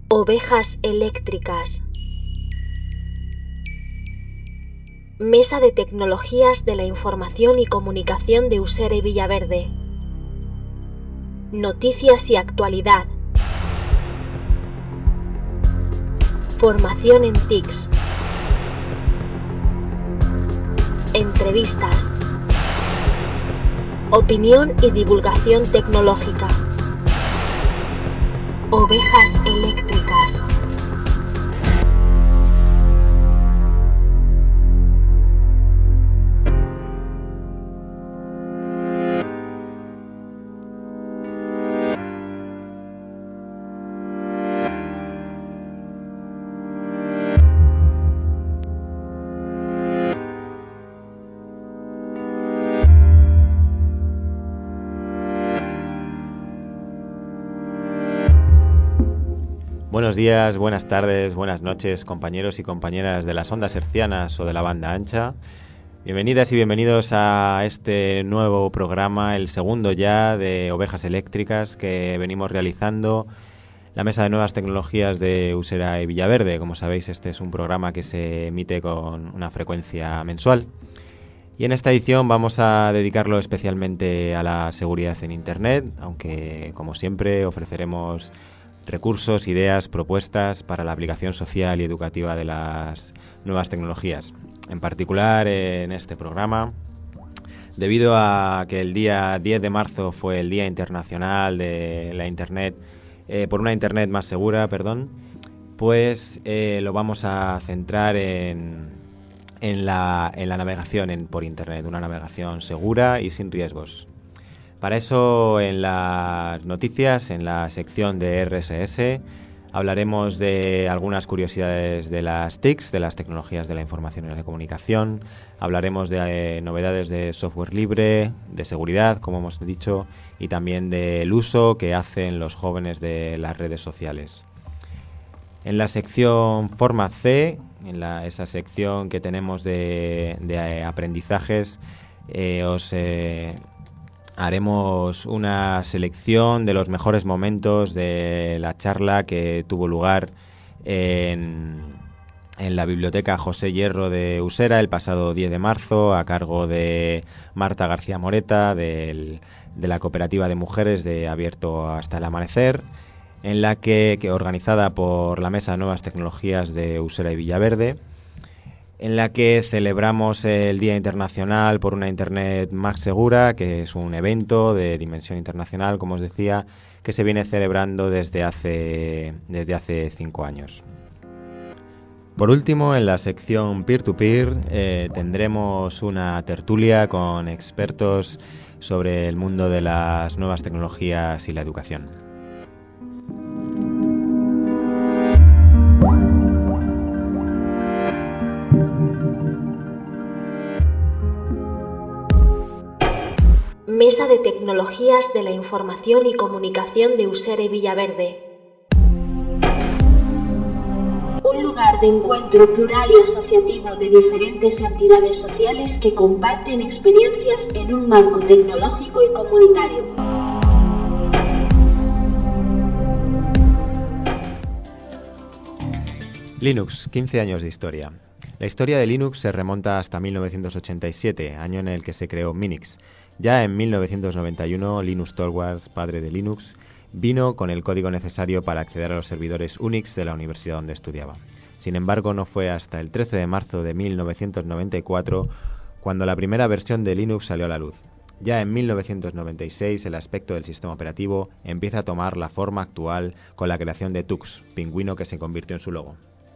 Ovejas eléctricas. Mesa de Tecnologías de la Información y Comunicación de Usera y Villaverde. Noticias y actualidad. Formación en TICs. Entrevistas. Opinión y divulgación tecnológica. Ovejas eléctricas. Buenos días, buenas tardes, buenas noches, compañeros y compañeras de las ondas hercianas o de la banda ancha. Bienvenidas y bienvenidos a este nuevo programa, el segundo ya de Ovejas Eléctricas que venimos realizando la Mesa de Nuevas Tecnologías de Usera y Villaverde. Como sabéis, este es un programa que se emite con una frecuencia mensual. Y en esta edición vamos a dedicarlo especialmente a la seguridad en Internet, aunque como siempre ofreceremos recursos, ideas, propuestas para la aplicación social y educativa de las nuevas tecnologías. En particular, en este programa, debido a que el día 10 de marzo fue el Día Internacional de la Internet, por una Internet más segura, pues lo vamos a centrar en la navegación por Internet, una navegación segura y sin riesgos. Para eso, en las noticias, en la sección de RSS, hablaremos de algunas curiosidades de las TICs, de las tecnologías de la información y la comunicación. Hablaremos de novedades de software libre, de seguridad, como hemos dicho, y también del uso que hacen los jóvenes de las redes sociales. En la sección Forma C, esa sección que tenemos de aprendizajes, haremos una selección de los mejores momentos de la charla que tuvo lugar en la Biblioteca José Hierro de Usera el pasado 10 de marzo a cargo de Marta García Moreta de la Cooperativa de Mujeres de Abierto hasta el Amanecer, en la que organizada por la Mesa de Nuevas Tecnologías de Usera y Villaverde, en la que celebramos el Día Internacional por una Internet más segura, que es un evento de dimensión internacional, como os decía, que se viene celebrando desde hace 5 años. Por último, en la sección Peer-to-Peer tendremos una tertulia con expertos sobre el mundo de las nuevas tecnologías y la educación. Mesa de Tecnologías de la Información y Comunicación de Usera y Villaverde. Un lugar de encuentro plural y asociativo de diferentes entidades sociales que comparten experiencias en un marco tecnológico y comunitario. Linux, 15 años de historia. La historia de Linux se remonta hasta 1987, año en el que se creó Minix. Ya en 1991, Linus Torvalds, padre de Linux, vino con el código necesario para acceder a los servidores Unix de la universidad donde estudiaba. Sin embargo, no fue hasta el 13 de marzo de 1994 cuando la primera versión de Linux salió a la luz. Ya en 1996, el aspecto del sistema operativo empieza a tomar la forma actual con la creación de Tux, pingüino que se convirtió en su logo.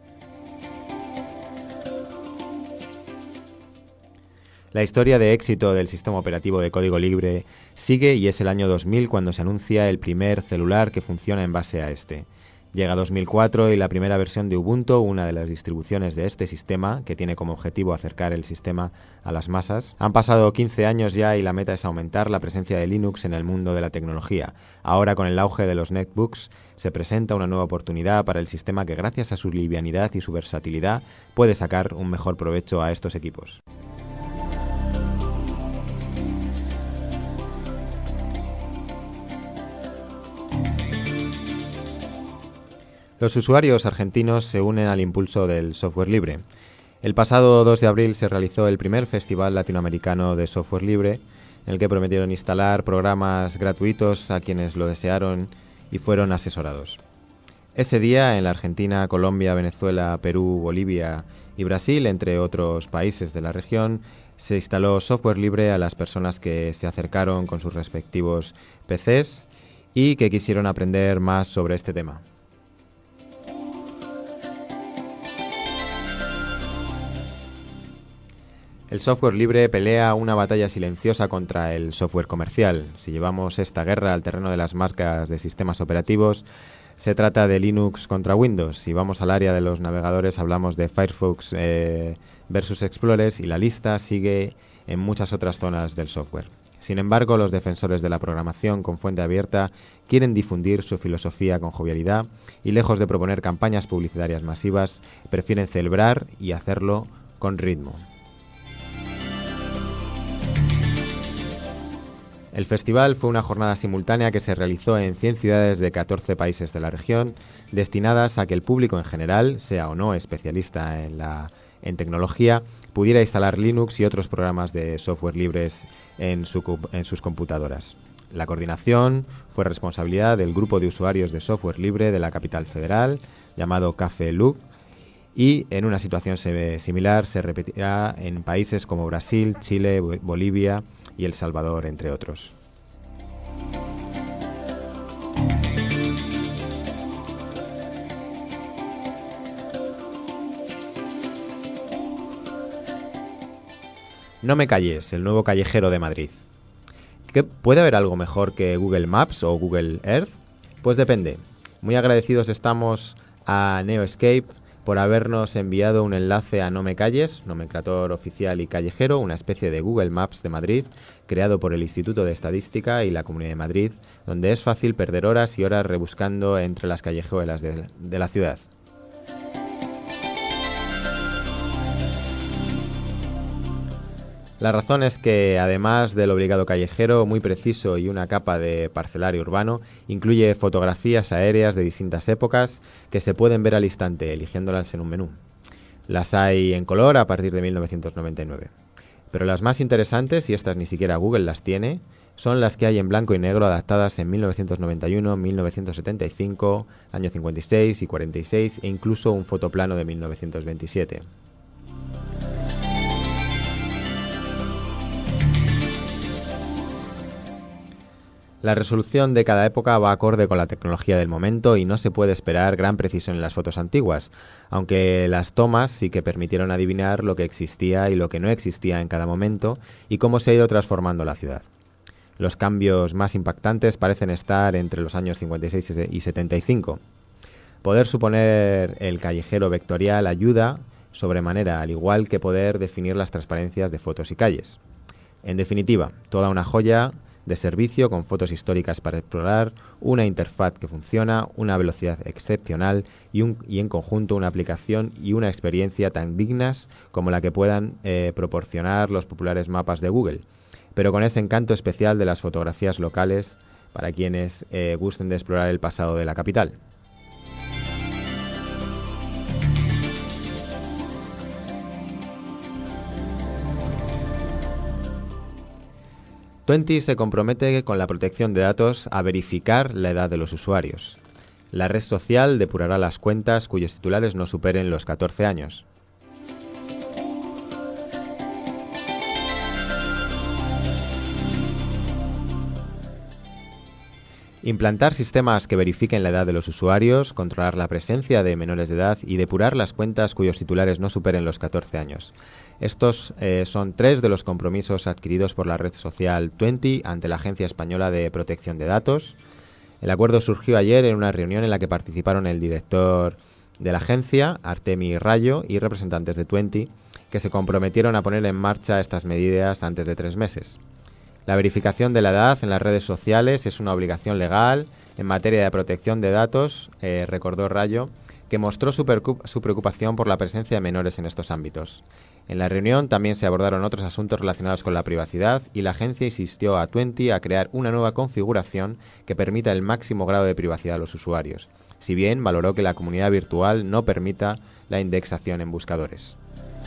La historia de éxito del sistema operativo de código libre sigue y es el año 2000 cuando se anuncia el primer celular que funciona en base a este. Llega 2004 y la primera versión de Ubuntu, una de las distribuciones de este sistema, que tiene como objetivo acercar el sistema a las masas. Han pasado 15 años ya y la meta es aumentar la presencia de Linux en el mundo de la tecnología. Ahora, con el auge de los netbooks, se presenta una nueva oportunidad para el sistema que, gracias a su livianidad y su versatilidad, puede sacar un mejor provecho a estos equipos. Los usuarios argentinos se unen al impulso del software libre. El pasado 2 de abril se realizó el primer Festival Latinoamericano de Software Libre, en el que prometieron instalar programas gratuitos a quienes lo desearon y fueron asesorados. Ese día, en la Argentina, Colombia, Venezuela, Perú, Bolivia y Brasil, entre otros países de la región, se instaló software libre a las personas que se acercaron con sus respectivos PCs y que quisieron aprender más sobre este tema. El software libre pelea una batalla silenciosa contra el software comercial. Si llevamos esta guerra al terreno de las marcas de sistemas operativos, se trata de Linux contra Windows. Si vamos al área de los navegadores, hablamos de Firefox versus Explorer, y la lista sigue en muchas otras zonas del software. Sin embargo, los defensores de la programación con fuente abierta quieren difundir su filosofía con jovialidad y, lejos de proponer campañas publicitarias masivas, prefieren celebrar y hacerlo con ritmo. El festival fue una jornada simultánea que se realizó en 100 ciudades de 14 países de la región, destinadas a que el público en general, sea o no especialista en tecnología, pudiera instalar Linux y otros programas de software libres en sus computadoras. La coordinación fue responsabilidad del grupo de usuarios de software libre de la capital federal, llamado Café Loop, y en una situación similar se repetirá en países como Brasil, Chile, Bolivia y El Salvador, entre otros. No me calles, el nuevo callejero de Madrid. ¿Puede haber algo mejor que Google Maps o Google Earth? Pues depende. Muy agradecidos estamos a Neoscape por habernos enviado un enlace a No Me Calles, nomenclador oficial y callejero, una especie de Google Maps de Madrid, creado por el Instituto de Estadística y la Comunidad de Madrid, donde es fácil perder horas y horas rebuscando entre las callejuelas de la ciudad. La razón es que, además del obligado callejero muy preciso y una capa de parcelario urbano, incluye fotografías aéreas de distintas épocas que se pueden ver al instante, eligiéndolas en un menú. Las hay en color a partir de 1999. Pero las más interesantes, y estas ni siquiera Google las tiene, son las que hay en blanco y negro adaptadas en 1991, 1975, año 56 y 46 e incluso un fotoplano de 1927. La resolución de cada época va acorde con la tecnología del momento y no se puede esperar gran precisión en las fotos antiguas, aunque las tomas sí que permitieron adivinar lo que existía y lo que no existía en cada momento y cómo se ha ido transformando la ciudad. Los cambios más impactantes parecen estar entre los años 56 y 75. Poder suponer el callejero vectorial ayuda sobremanera, al igual que poder definir las transparencias de fotos y calles. En definitiva, toda una joya de servicio con fotos históricas para explorar, una interfaz que funciona, una velocidad excepcional y en conjunto una aplicación y una experiencia tan dignas como la que puedan proporcionar los populares mapas de Google, pero con ese encanto especial de las fotografías locales para quienes gusten de explorar el pasado de la capital. Twenty se compromete con la protección de datos a verificar la edad de los usuarios. La red social depurará las cuentas cuyos titulares no superen los 14 años. Implantar sistemas que verifiquen la edad de los usuarios, controlar la presencia de menores de edad y depurar las cuentas cuyos titulares no superen los 14 años. Estos son 3 de los compromisos adquiridos por la red social Twenty ante la Agencia Española de Protección de Datos. El acuerdo surgió ayer en una reunión en la que participaron el director de la agencia, Artemi Rayo, y representantes de Twenty, que se comprometieron a poner en marcha estas medidas antes de 3 meses. La verificación de la edad en las redes sociales es una obligación legal en materia de protección de datos, recordó Rayo, que mostró su preocupación por la presencia de menores en estos ámbitos. En la reunión también se abordaron otros asuntos relacionados con la privacidad y la agencia insistió a Twenty a crear una nueva configuración que permita el máximo grado de privacidad a los usuarios, si bien valoró que la comunidad virtual no permita la indexación en buscadores.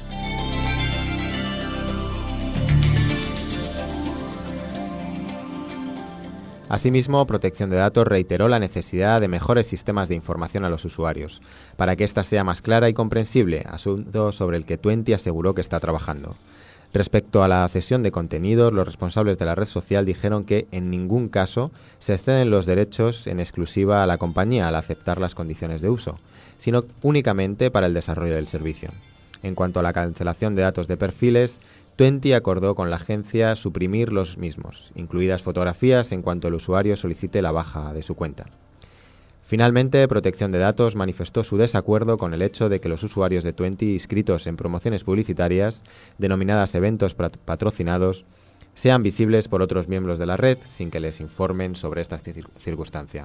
Asimismo, Protección de Datos reiteró la necesidad de mejores sistemas de información a los usuarios, para que ésta sea más clara y comprensible, asunto sobre el que Twenty aseguró que está trabajando. Respecto a la cesión de contenidos, los responsables de la red social dijeron que en ningún caso se ceden los derechos en exclusiva a la compañía al aceptar las condiciones de uso, sino únicamente para el desarrollo del servicio. En cuanto a la cancelación de datos de perfiles, Twenty acordó con la agencia suprimir los mismos, incluidas fotografías en cuanto el usuario solicite la baja de su cuenta. Finalmente, Protección de Datos manifestó su desacuerdo con el hecho de que los usuarios de Twenty inscritos en promociones publicitarias, denominadas eventos patrocinados, sean visibles por otros miembros de la red sin que les informen sobre esta circunstancia.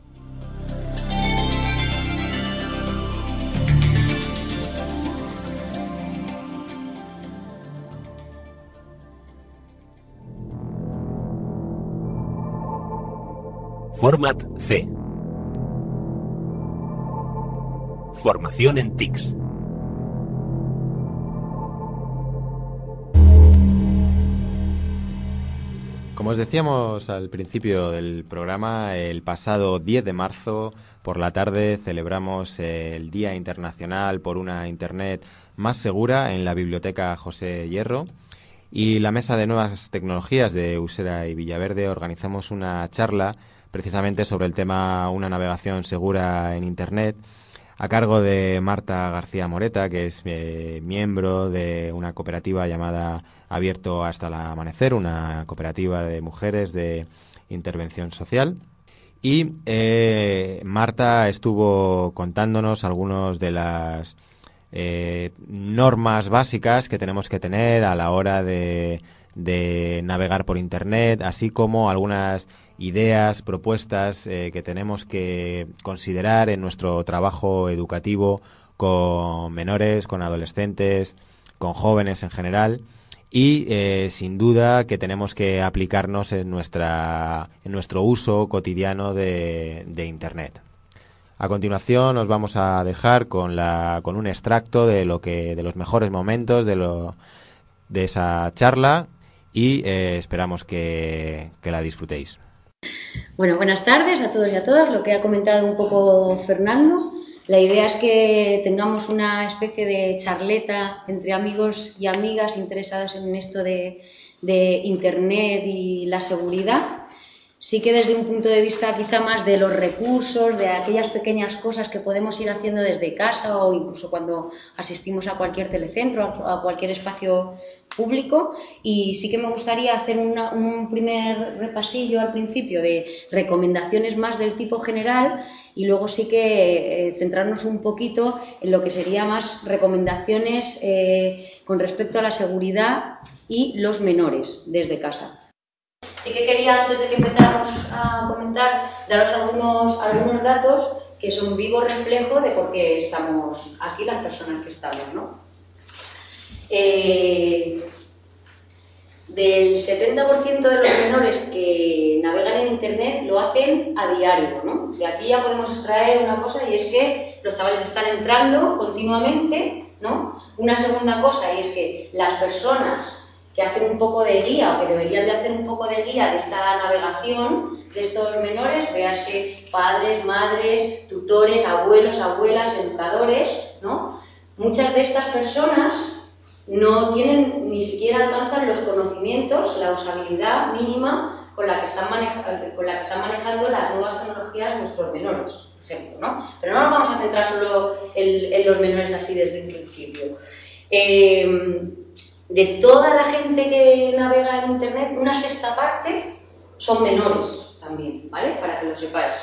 Format C. Formación en TICS. Como os decíamos al principio del programa, el pasado 10 de marzo por la tarde celebramos el Día Internacional por una Internet más segura en la Biblioteca José Hierro, y la Mesa de Nuevas Tecnologías de Usera y Villaverde organizamos una charla precisamente sobre el tema Una navegación segura en Internet, a cargo de Marta García Moreta, que es miembro de una cooperativa llamada Abierto hasta el Amanecer, una cooperativa de mujeres de intervención social. Y Marta estuvo contándonos algunas de las normas básicas que tenemos que tener a la hora de navegar por Internet, así como algunas ideas, propuestas que tenemos que considerar en nuestro trabajo educativo con menores, con adolescentes, con jóvenes en general, y sin duda que tenemos que aplicarnos en nuestro uso cotidiano de Internet. A continuación os vamos a dejar con un extracto de los mejores momentos de esa charla, y esperamos que la disfrutéis. Bueno, buenas tardes a todos y a todas. Lo que ha comentado un poco Fernando, la idea es que tengamos una especie de charleta entre amigos y amigas interesados en esto de Internet y la seguridad. Sí que desde un punto de vista quizá más de los recursos, de aquellas pequeñas cosas que podemos ir haciendo desde casa o incluso cuando asistimos a cualquier telecentro, a cualquier espacio público. Y sí que me gustaría hacer un primer repasillo al principio de recomendaciones más del tipo general, y luego sí que centrarnos un poquito en lo que sería más recomendaciones con respecto a la seguridad y los menores desde casa. Sí que quería, antes de que empezáramos a comentar, daros algunos datos que son vivo reflejo de por qué estamos aquí las personas que estamos, ¿no? Del 70% de los menores que navegan en Internet lo hacen a diario, ¿no? De aquí ya podemos extraer una cosa, y es que los chavales están entrando continuamente, ¿no? Una segunda cosa, y es que las personas que hacen un poco de guía, o que deberían de hacer un poco de guía de esta navegación de estos menores, véanse padres, madres, tutores, abuelos, abuelas, educadores, ¿no? Muchas de estas personas no tienen, ni siquiera alcanzan los conocimientos, la usabilidad mínima con la que están manejando las nuevas tecnologías nuestros menores, por ejemplo, ¿no? Pero no nos vamos a centrar solo en los menores así desde un principio. De toda la gente que navega en Internet, una sexta parte son menores también, ¿vale? Para que lo sepáis.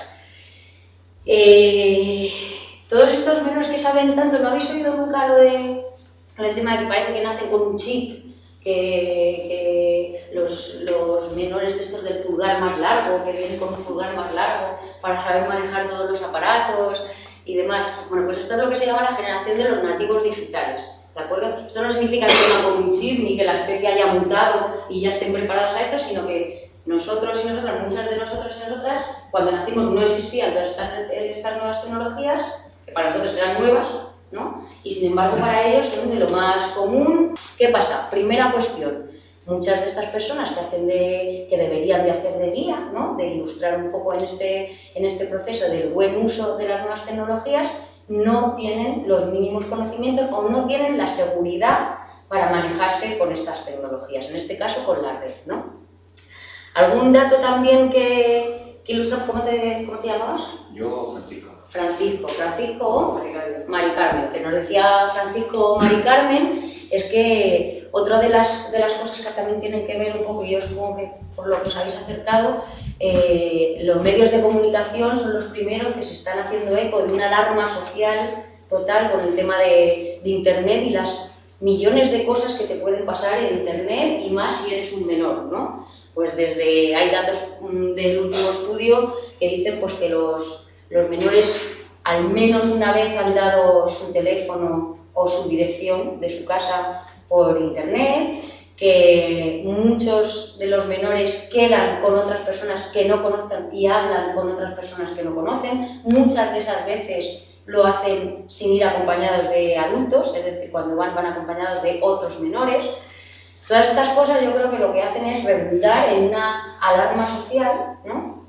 Todos estos menores que saben tanto, ¿no habéis oído nunca lo del tema de que parece que nacen con un chip? Que los menores de estos del pulgar más largo, que vienen con un pulgar más largo para saber manejar todos los aparatos y demás. Bueno, pues esto es lo que se llama la generación de los nativos digitales. ¿De acuerdo? Esto no significa que vengan con un chip ni que la especie haya mutado y ya estén preparados a esto, sino que nosotros y nosotras, muchas de nosotros y nosotras, cuando nacimos no existían todas estas nuevas tecnologías, que para nosotros eran nuevas, ¿no? Y sin embargo para ellos son de lo más común. ¿Qué pasa? Primera cuestión, muchas de estas personas que deberían de hacer de guía, ¿no? De ilustrar un poco en este proceso del buen uso de las nuevas tecnologías, no tienen los mínimos conocimientos o no tienen la seguridad para manejarse con estas tecnologías, en este caso con la red, ¿no? ¿Algún dato también que ilustra? ¿Cómo te llamabas? Yo, Francisco. Francisco o Mari Carmen. Que nos decía Francisco o Mari Carmen es que otra de las cosas que también tienen que ver un poco, y yo supongo que por lo que os habéis acercado, los medios de comunicación son los primeros que se están haciendo eco de una alarma social total con el tema de Internet y las millones de cosas que te pueden pasar en Internet, y más si eres un menor, ¿no? Pues hay datos del último estudio que dicen pues que los menores al menos una vez han dado su teléfono o su dirección de su casa por Internet, que muchos de los menores quedan con otras personas que no conozcan y hablan con otras personas que no conocen. Muchas de esas veces lo hacen sin ir acompañados de adultos, es decir, cuando van acompañados de otros menores. Todas estas cosas yo creo que lo que hacen es redundar en una alarma social, ¿no?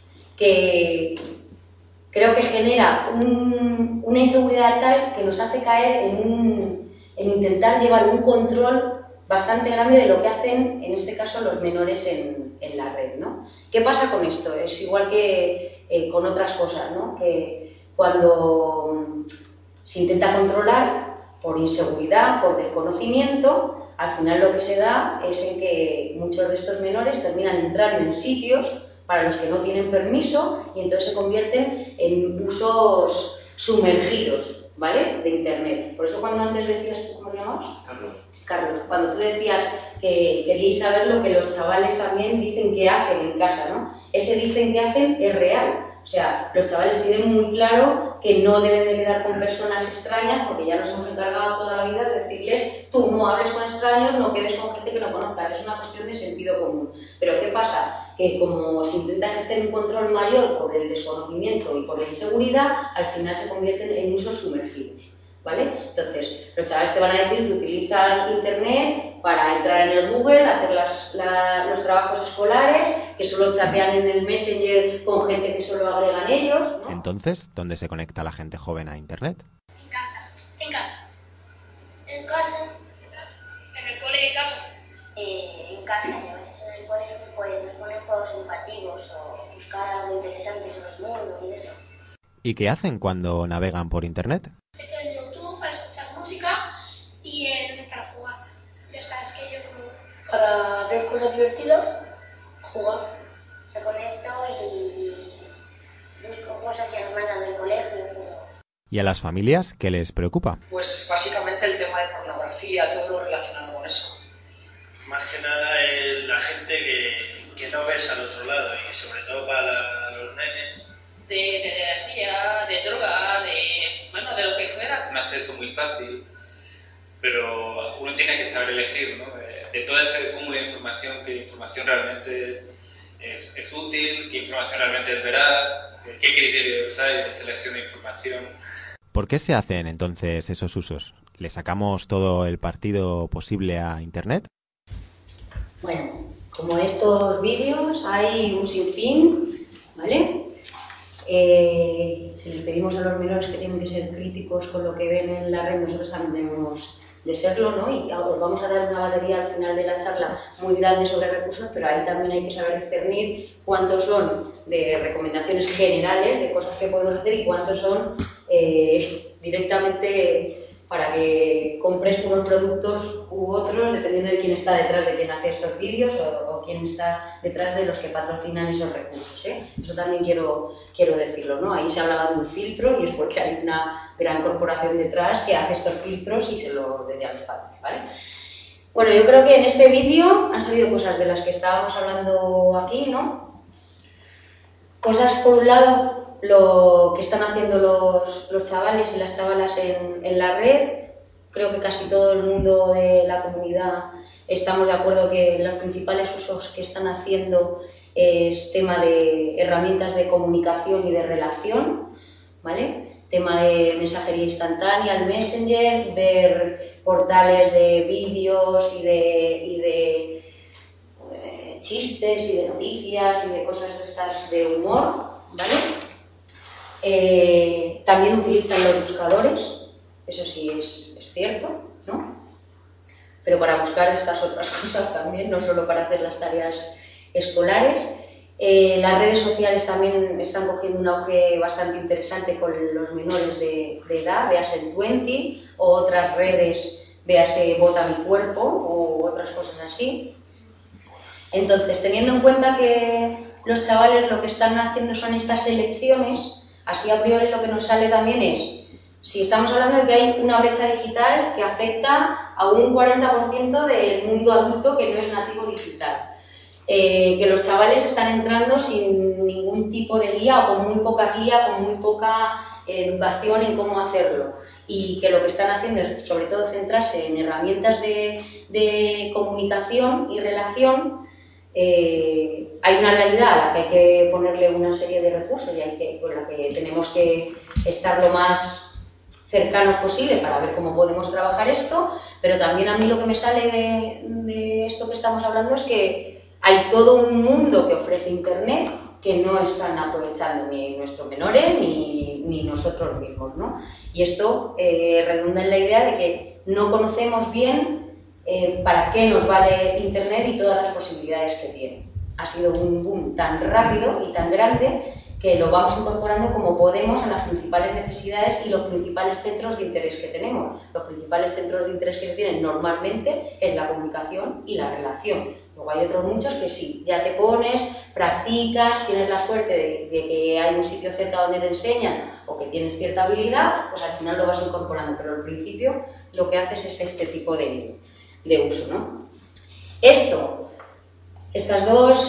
Que creo que genera una inseguridad tal que nos hace caer en intentar llevar un control bastante grande de lo que hacen, en este caso, los menores en la red, ¿no? ¿Qué pasa con esto? Es igual que con otras cosas, ¿no? Que cuando se intenta controlar por inseguridad, por desconocimiento, al final lo que se da es en que muchos de estos menores terminan entrando en sitios para los que no tienen permiso y entonces se convierten en usos sumergidos, ¿vale? De Internet. Por eso cuando antes decías, ¿cómo te llamabas? Carlos, cuando tú decías que queríais saber lo que los chavales también dicen que hacen en casa, ¿no? Ese dicen que hacen es real. O sea, los chavales tienen muy claro que no deben de quedar con personas extrañas, porque ya nos hemos encargado toda la vida de decirles, tú no hables con extraños, no quedes con gente que no conozcas. Es una cuestión de sentido común. Pero ¿qué pasa? Que como se intenta ejercer un control mayor por el desconocimiento y por la inseguridad, al final se convierten en usos sumergidos, ¿vale? Entonces, los chavales te van a decir que utilizan Internet para entrar en el Google, hacer los trabajos escolares, que solo chatean en el Messenger con gente que solo agregan ellos, ¿no? Entonces, ¿dónde se conecta la gente joven a Internet? En casa. En el cole de casa. En casa, y a veces en el colegio pues nos ponen juegos educativos o buscar algo interesante sobre el mundo y eso. ¿Y qué hacen cuando navegan por Internet? Estoy en YouTube para escuchar música y para jugar. Ya está, es que yo para ver cosas divertidas, jugar. Me conecto y busco cosas que nos mandan del colegio. ¿Y a las familias qué les preocupa? Pues básicamente el tema de pornografía, todo lo relacionado con eso. Más que nada la gente que no ves al otro lado y sobre todo para los nenes. De pederastía, de droga, de lo que fuera. Es un acceso muy fácil, pero uno tiene que saber elegir, ¿no? De toda esa cúmulo de información, qué información realmente es útil, qué información realmente es veraz, qué criterios hay de selección de información. ¿Por qué se hacen entonces esos usos? ¿Le sacamos todo el partido posible a Internet? Bueno, como estos vídeos hay un sinfín, ¿vale? Si les pedimos a los menores que tienen que ser críticos con lo que ven en la red, nosotros también debemos de serlo, ¿no? Y os vamos a dar una batería al final de la charla muy grande sobre recursos, pero ahí también hay que saber discernir cuántos son de recomendaciones generales, de cosas que podemos hacer, y cuántos son directamente para que compres unos productos u otros, dependiendo de quién está detrás de quien hace estos vídeos o quién está detrás de los que patrocinan esos recursos, ¿eh? Eso también quiero decirlo, ¿no? Ahí se hablaba de un filtro y es porque hay una gran corporación detrás que hace estos filtros y se los vende a los padres, ¿vale? Bueno, yo creo que en este vídeo han salido cosas de las que estábamos hablando aquí, ¿no? Cosas, por un lado, lo que están haciendo los chavales y las chavalas en la red. Creo que casi todo el mundo de la comunidad estamos de acuerdo que los principales usos que están haciendo es tema de herramientas de comunicación y de relación, ¿vale? Tema de mensajería instantánea, el Messenger, ver portales de vídeos y de chistes y de noticias y de cosas de estas de humor, ¿vale? También utilizan los buscadores, eso sí es cierto, ¿no? Pero para buscar estas otras cosas también, no solo para hacer las tareas escolares. Las redes sociales también están cogiendo un auge bastante interesante con los menores de edad, véase el Twenty, o otras redes, véase Vota Mi Cuerpo, o otras cosas así. Entonces, teniendo en cuenta que los chavales lo que están haciendo son estas elecciones, así a priori lo que nos sale también es, si estamos hablando de que hay una brecha digital que afecta a un 40% del mundo adulto que no es nativo digital. Que los chavales están entrando sin ningún tipo de guía o con muy poca guía, con muy poca educación en cómo hacerlo, y que lo que están haciendo es sobre todo centrarse en herramientas de comunicación y relación. Hay una realidad a la que hay que ponerle una serie de recursos y con la que tenemos que estar lo más cercanos posible para ver cómo podemos trabajar esto, pero también a mí lo que me sale de esto que estamos hablando es que hay todo un mundo que ofrece Internet que no están aprovechando ni nuestros menores ni nosotros mismos, ¿no? Y esto redunda en la idea de que no conocemos bien para qué nos vale Internet y todas las posibilidades que tiene. Ha sido un boom tan rápido y tan grande que lo vamos incorporando como podemos a las principales necesidades y los principales centros de interés que tenemos. Los principales centros de interés que se tienen normalmente es la comunicación y la relación. Luego hay otros muchos que sí, ya te pones, practicas, tienes la suerte de que hay un sitio cerca donde te enseñan o que tienes cierta habilidad, pues al final lo vas incorporando, pero al principio lo que haces es este tipo de uso, ¿no? Estos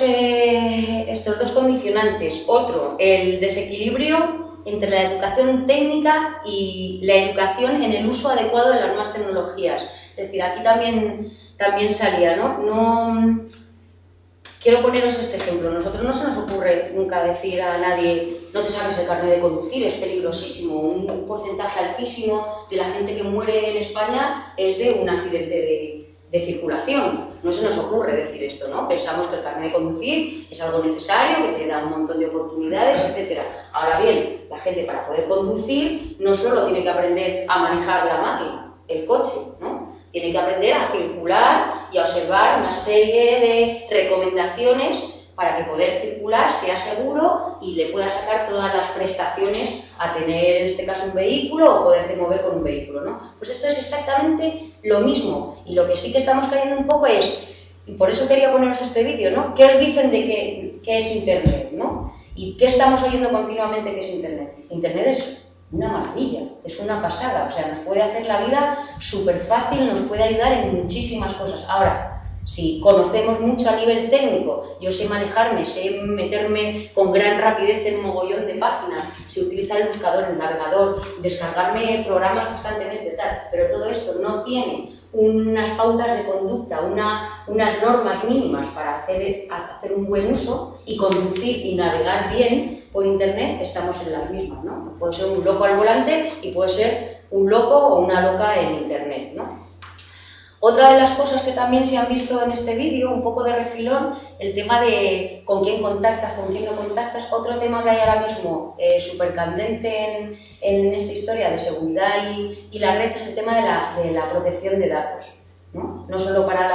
dos condicionantes. Otro, el desequilibrio entre la educación técnica y la educación en el uso adecuado de las nuevas tecnologías. Es decir, aquí también salía, ¿no? Quiero poneros este ejemplo. Nosotros no se nos ocurre nunca decir a nadie no te saques el carnet de conducir, es peligrosísimo. Un porcentaje altísimo de la gente que muere en España es de un accidente de circulación. No se nos ocurre decir esto, ¿no? Pensamos que el carnet de conducir es algo necesario, que te da un montón de oportunidades, etc. Ahora bien, la gente para poder conducir no solo tiene que aprender a manejar la máquina, el coche, ¿no? Tiene que aprender a circular y a observar una serie de recomendaciones para que poder circular sea seguro y le pueda sacar todas las prestaciones a tener, en este caso, un vehículo o poderte mover con un vehículo, ¿no? Pues esto es exactamente lo mismo. Y lo que sí que estamos cayendo un poco es, y por eso quería poneros este vídeo, ¿no? ¿Qué os dicen de qué es Internet, ¿no? ¿Y qué estamos oyendo continuamente que es Internet? Internet es una maravilla, es una pasada, o sea, nos puede hacer la vida súper fácil, nos puede ayudar en muchísimas cosas. Ahora, si conocemos mucho a nivel técnico, yo sé manejarme, sé meterme con gran rapidez en un mogollón de páginas, sé utilizar el buscador, el navegador, descargarme programas constantemente, tal, pero todo esto no tiene unas pautas de conducta, unas normas mínimas para hacer un buen uso y conducir y navegar bien por Internet, estamos en las mismas, ¿no? Puede ser un loco al volante y puede ser un loco o una loca en Internet, ¿no? Otra de las cosas que también se han visto en este vídeo, un poco de refilón, el tema de con quién contactas, con quién no contactas. Otro tema que hay ahora mismo súper candente en esta historia de seguridad y la red es el tema de la protección de datos, ¿no? No solo para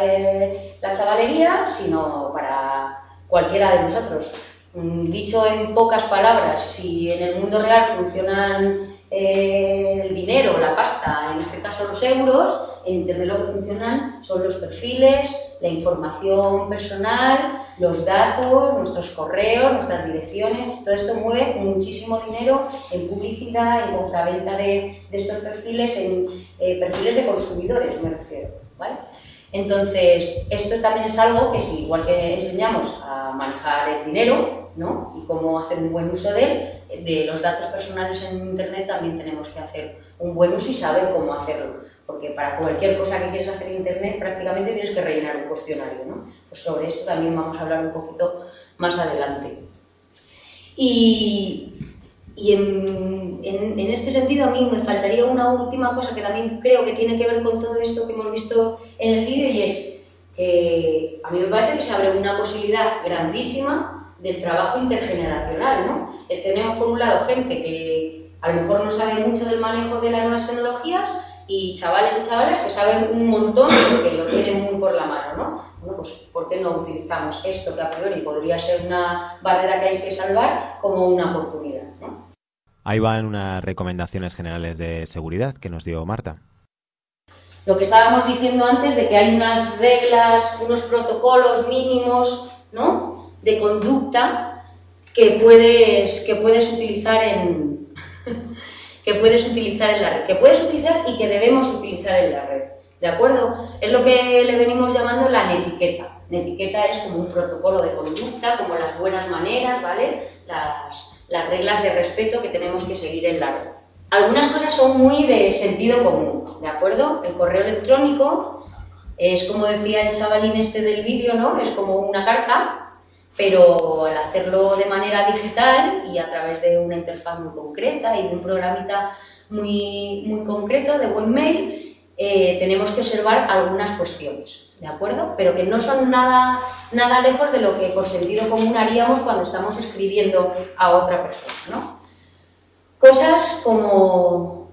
la chavalería, sino para cualquiera de nosotros. Dicho en pocas palabras, si en el mundo real funcionan el dinero, la pasta, en este caso los euros, en Internet lo que funcionan son los perfiles, la información personal, los datos, nuestros correos, nuestras direcciones. Todo esto mueve muchísimo dinero en publicidad, en compraventa de estos perfiles, en perfiles de consumidores, me refiero, ¿vale? Entonces, esto también es algo que si igual que enseñamos a manejar el dinero, ¿no? Y cómo hacer un buen uso de los datos personales en Internet, también tenemos que hacer un buen uso y saber cómo hacerlo. Porque para cualquier cosa que quieras hacer en Internet prácticamente tienes que rellenar un cuestionario, ¿no? Pues sobre esto también vamos a hablar un poquito más adelante. Y en este sentido a mí me faltaría una última cosa que también creo que tiene que ver con todo esto que hemos visto en el vídeo, y es que a mí me parece que se abre una posibilidad grandísima del trabajo intergeneracional, ¿no? Tenemos por un lado gente que a lo mejor no sabe mucho del manejo de las nuevas tecnologías y chavales y chavalas que saben un montón porque lo tienen muy por la mano, ¿no? Bueno, pues ¿por qué no utilizamos esto que a priori podría ser una barrera que hay que salvar como una oportunidad, ¿no? Ahí van unas recomendaciones generales de seguridad que nos dio Marta. Lo que estábamos diciendo antes de que hay unas reglas, unos protocolos mínimos, ¿no?, de conducta que puedes utilizar en que puedes utilizar en la red, que puedes utilizar y que debemos utilizar en la red, ¿de acuerdo? Es lo que le venimos llamando la netiqueta. Netiqueta es como un protocolo de conducta, como las buenas maneras, ¿vale? Las reglas de respeto que tenemos que seguir en la red. Algunas cosas son muy de sentido común, ¿de acuerdo? El correo electrónico es, como decía el chavalín este del vídeo, ¿no? Es como una carta, pero al hacerlo de manera digital y a través de una interfaz muy concreta y de un programita muy, muy concreto de webmail, tenemos que observar algunas cuestiones, ¿de acuerdo? Pero que no son nada lejos de lo que por sentido común haríamos cuando estamos escribiendo a otra persona, ¿no? Cosas como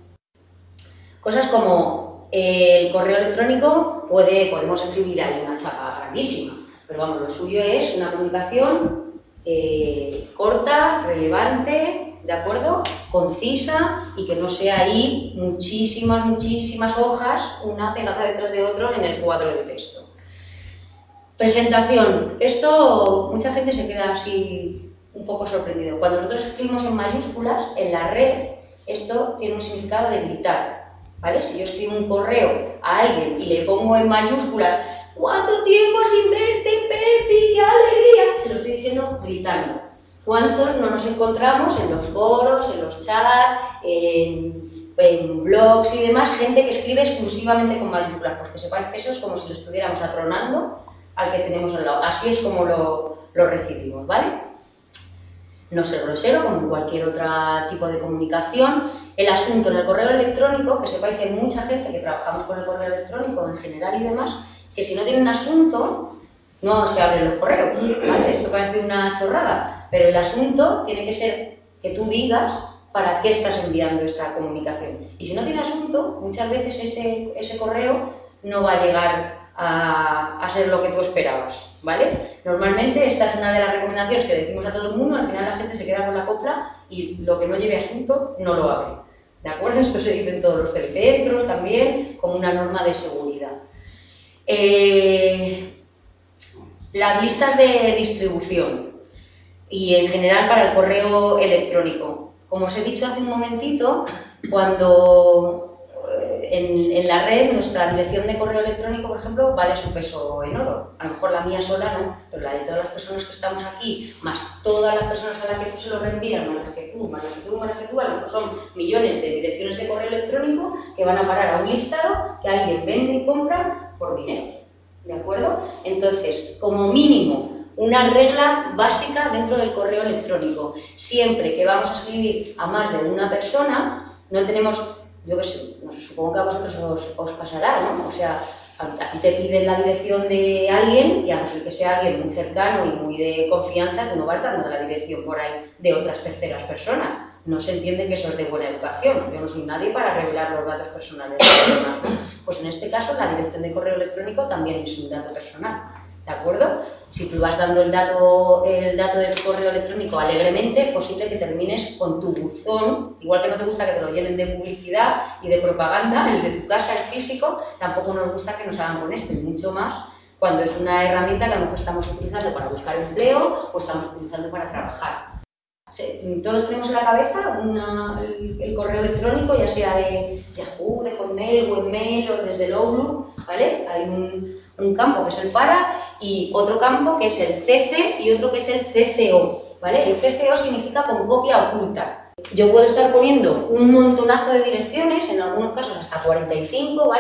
el correo electrónico, podemos escribir ahí una chapa grandísima, pero vamos, lo suyo es una comunicación corta, relevante, ¿de acuerdo?, concisa, y que no sea ahí muchísimas hojas, una pegada detrás de otro en el cuadro de texto. Presentación. Esto, mucha gente se queda así un poco sorprendido. Cuando nosotros escribimos en mayúsculas, en la red, esto tiene un significado de gritar, ¿vale? Si yo escribo un correo a alguien y le pongo en mayúsculas «¿Cuánto tiempo sin verte, Pepi? ¡Qué alegría!», se lo estoy diciendo gritando. ¿Cuántos no nos encontramos en los foros, en los chats, en blogs y demás, gente que escribe exclusivamente con mayúsculas? Porque sepáis que eso es como si lo estuviéramos atronando al que tenemos al lado. Así es como lo recibimos, ¿vale? No ser grosero, como en cualquier otro tipo de comunicación. El asunto en el correo electrónico, que sepáis que hay mucha gente que trabajamos con el correo electrónico en general y demás, que si no tiene un asunto, no se abren los correos, ¿vale? Esto parece una chorrada, pero el asunto tiene que ser que tú digas para qué estás enviando esta comunicación. Y si no tiene asunto, muchas veces ese correo no va a llegar a ser lo que tú esperabas, ¿vale? Normalmente esta es una de las recomendaciones que decimos a todo el mundo. Al final la gente se queda con la copla y lo que no lleve asunto no lo abre, ¿de acuerdo? Esto se dice en todos los telecentros también como una norma de seguridad. Las listas de distribución y en general para el correo electrónico. Como os he dicho hace un momentito, cuando en la red nuestra dirección de correo electrónico, por ejemplo, vale su peso en oro. A lo mejor la mía sola no, pero la de todas las personas que estamos aquí, más todas las personas a las que tú se lo reenvías, más las que tú, más las que tú, más las que tú, a lo mejor son millones de direcciones de correo electrónico que van a parar a un listado que alguien vende y compra por dinero, ¿de acuerdo? Entonces, como mínimo, una regla básica dentro del correo electrónico. Siempre que vamos a escribir a más de una persona, no tenemos, yo qué sé, supongo que a vosotros os pasará, ¿no? O sea, a ti te piden la dirección de alguien y a no ser que sea alguien muy cercano y muy de confianza, tú no vas dando la dirección por ahí de otras terceras personas. No se entiende que eso es de buena educación. Yo no soy nadie para revelar los datos personales de los demás, ¿no? Pues en este caso la dirección de correo electrónico también es un dato personal, ¿de acuerdo? Si tú vas dando el dato de tu correo electrónico alegremente, es posible que termines con tu buzón, igual que no te gusta que te lo llenen de publicidad y de propaganda, el de tu casa, el físico, tampoco nos gusta que nos hagan con esto, y mucho más cuando es una herramienta que a lo mejor estamos utilizando para buscar empleo o estamos utilizando para trabajar. Todos tenemos en la cabeza el correo electrónico, ya sea de Yahoo, de Hotmail, Webmail o desde el Outlook, ¿vale? Hay un campo que es el para y otro campo que es el CC y otro que es el CCO, ¿vale? El CCO significa con copia oculta. Yo puedo estar poniendo un montonazo de direcciones, en algunos casos hasta 45, ¿vale?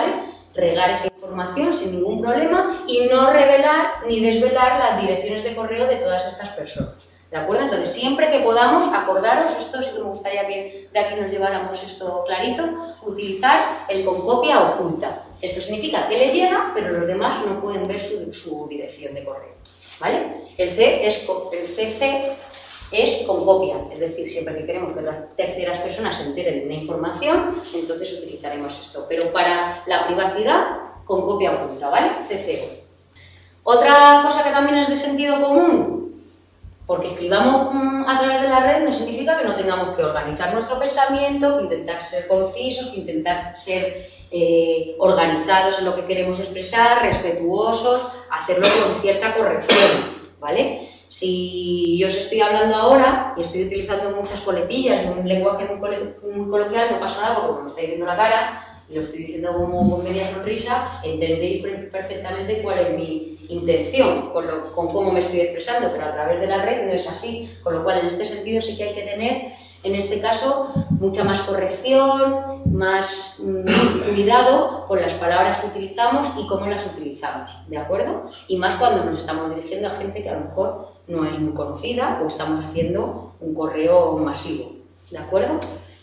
regar esa información sin ningún problema y no revelar ni desvelar las direcciones de correo de todas estas personas. ¿De acuerdo? Entonces, siempre que podamos, acordaros, esto sí que me gustaría que de aquí nos lleváramos esto clarito, utilizar el con copia oculta. Esto significa que les llega, pero los demás no pueden ver su dirección de correo. ¿Vale? El CC es con copia, es decir, siempre que queremos que otras terceras personas se enteren de una información, entonces utilizaremos esto. Pero para la privacidad, con copia oculta, ¿vale? CC. Otra cosa que también es de sentido común, porque escribamos a través de la red no significa que no tengamos que organizar nuestro pensamiento, que intentar ser concisos, que intentar ser organizados en lo que queremos expresar, respetuosos, hacerlo con cierta corrección, ¿vale? Si yo os estoy hablando ahora y estoy utilizando muchas coletillas y un lenguaje muy coloquial, no pasa nada porque como me estáis viendo la cara y lo estoy diciendo como con media sonrisa, entendéis perfectamente cuál es mi intención con cómo me estoy expresando, pero a través de la red no es así, con lo cual en este sentido sí que hay que tener, en este caso, mucha más corrección, más cuidado con las palabras que utilizamos y cómo las utilizamos, ¿de acuerdo? Y más cuando nos estamos dirigiendo a gente que a lo mejor no es muy conocida o estamos haciendo un correo masivo, ¿de acuerdo?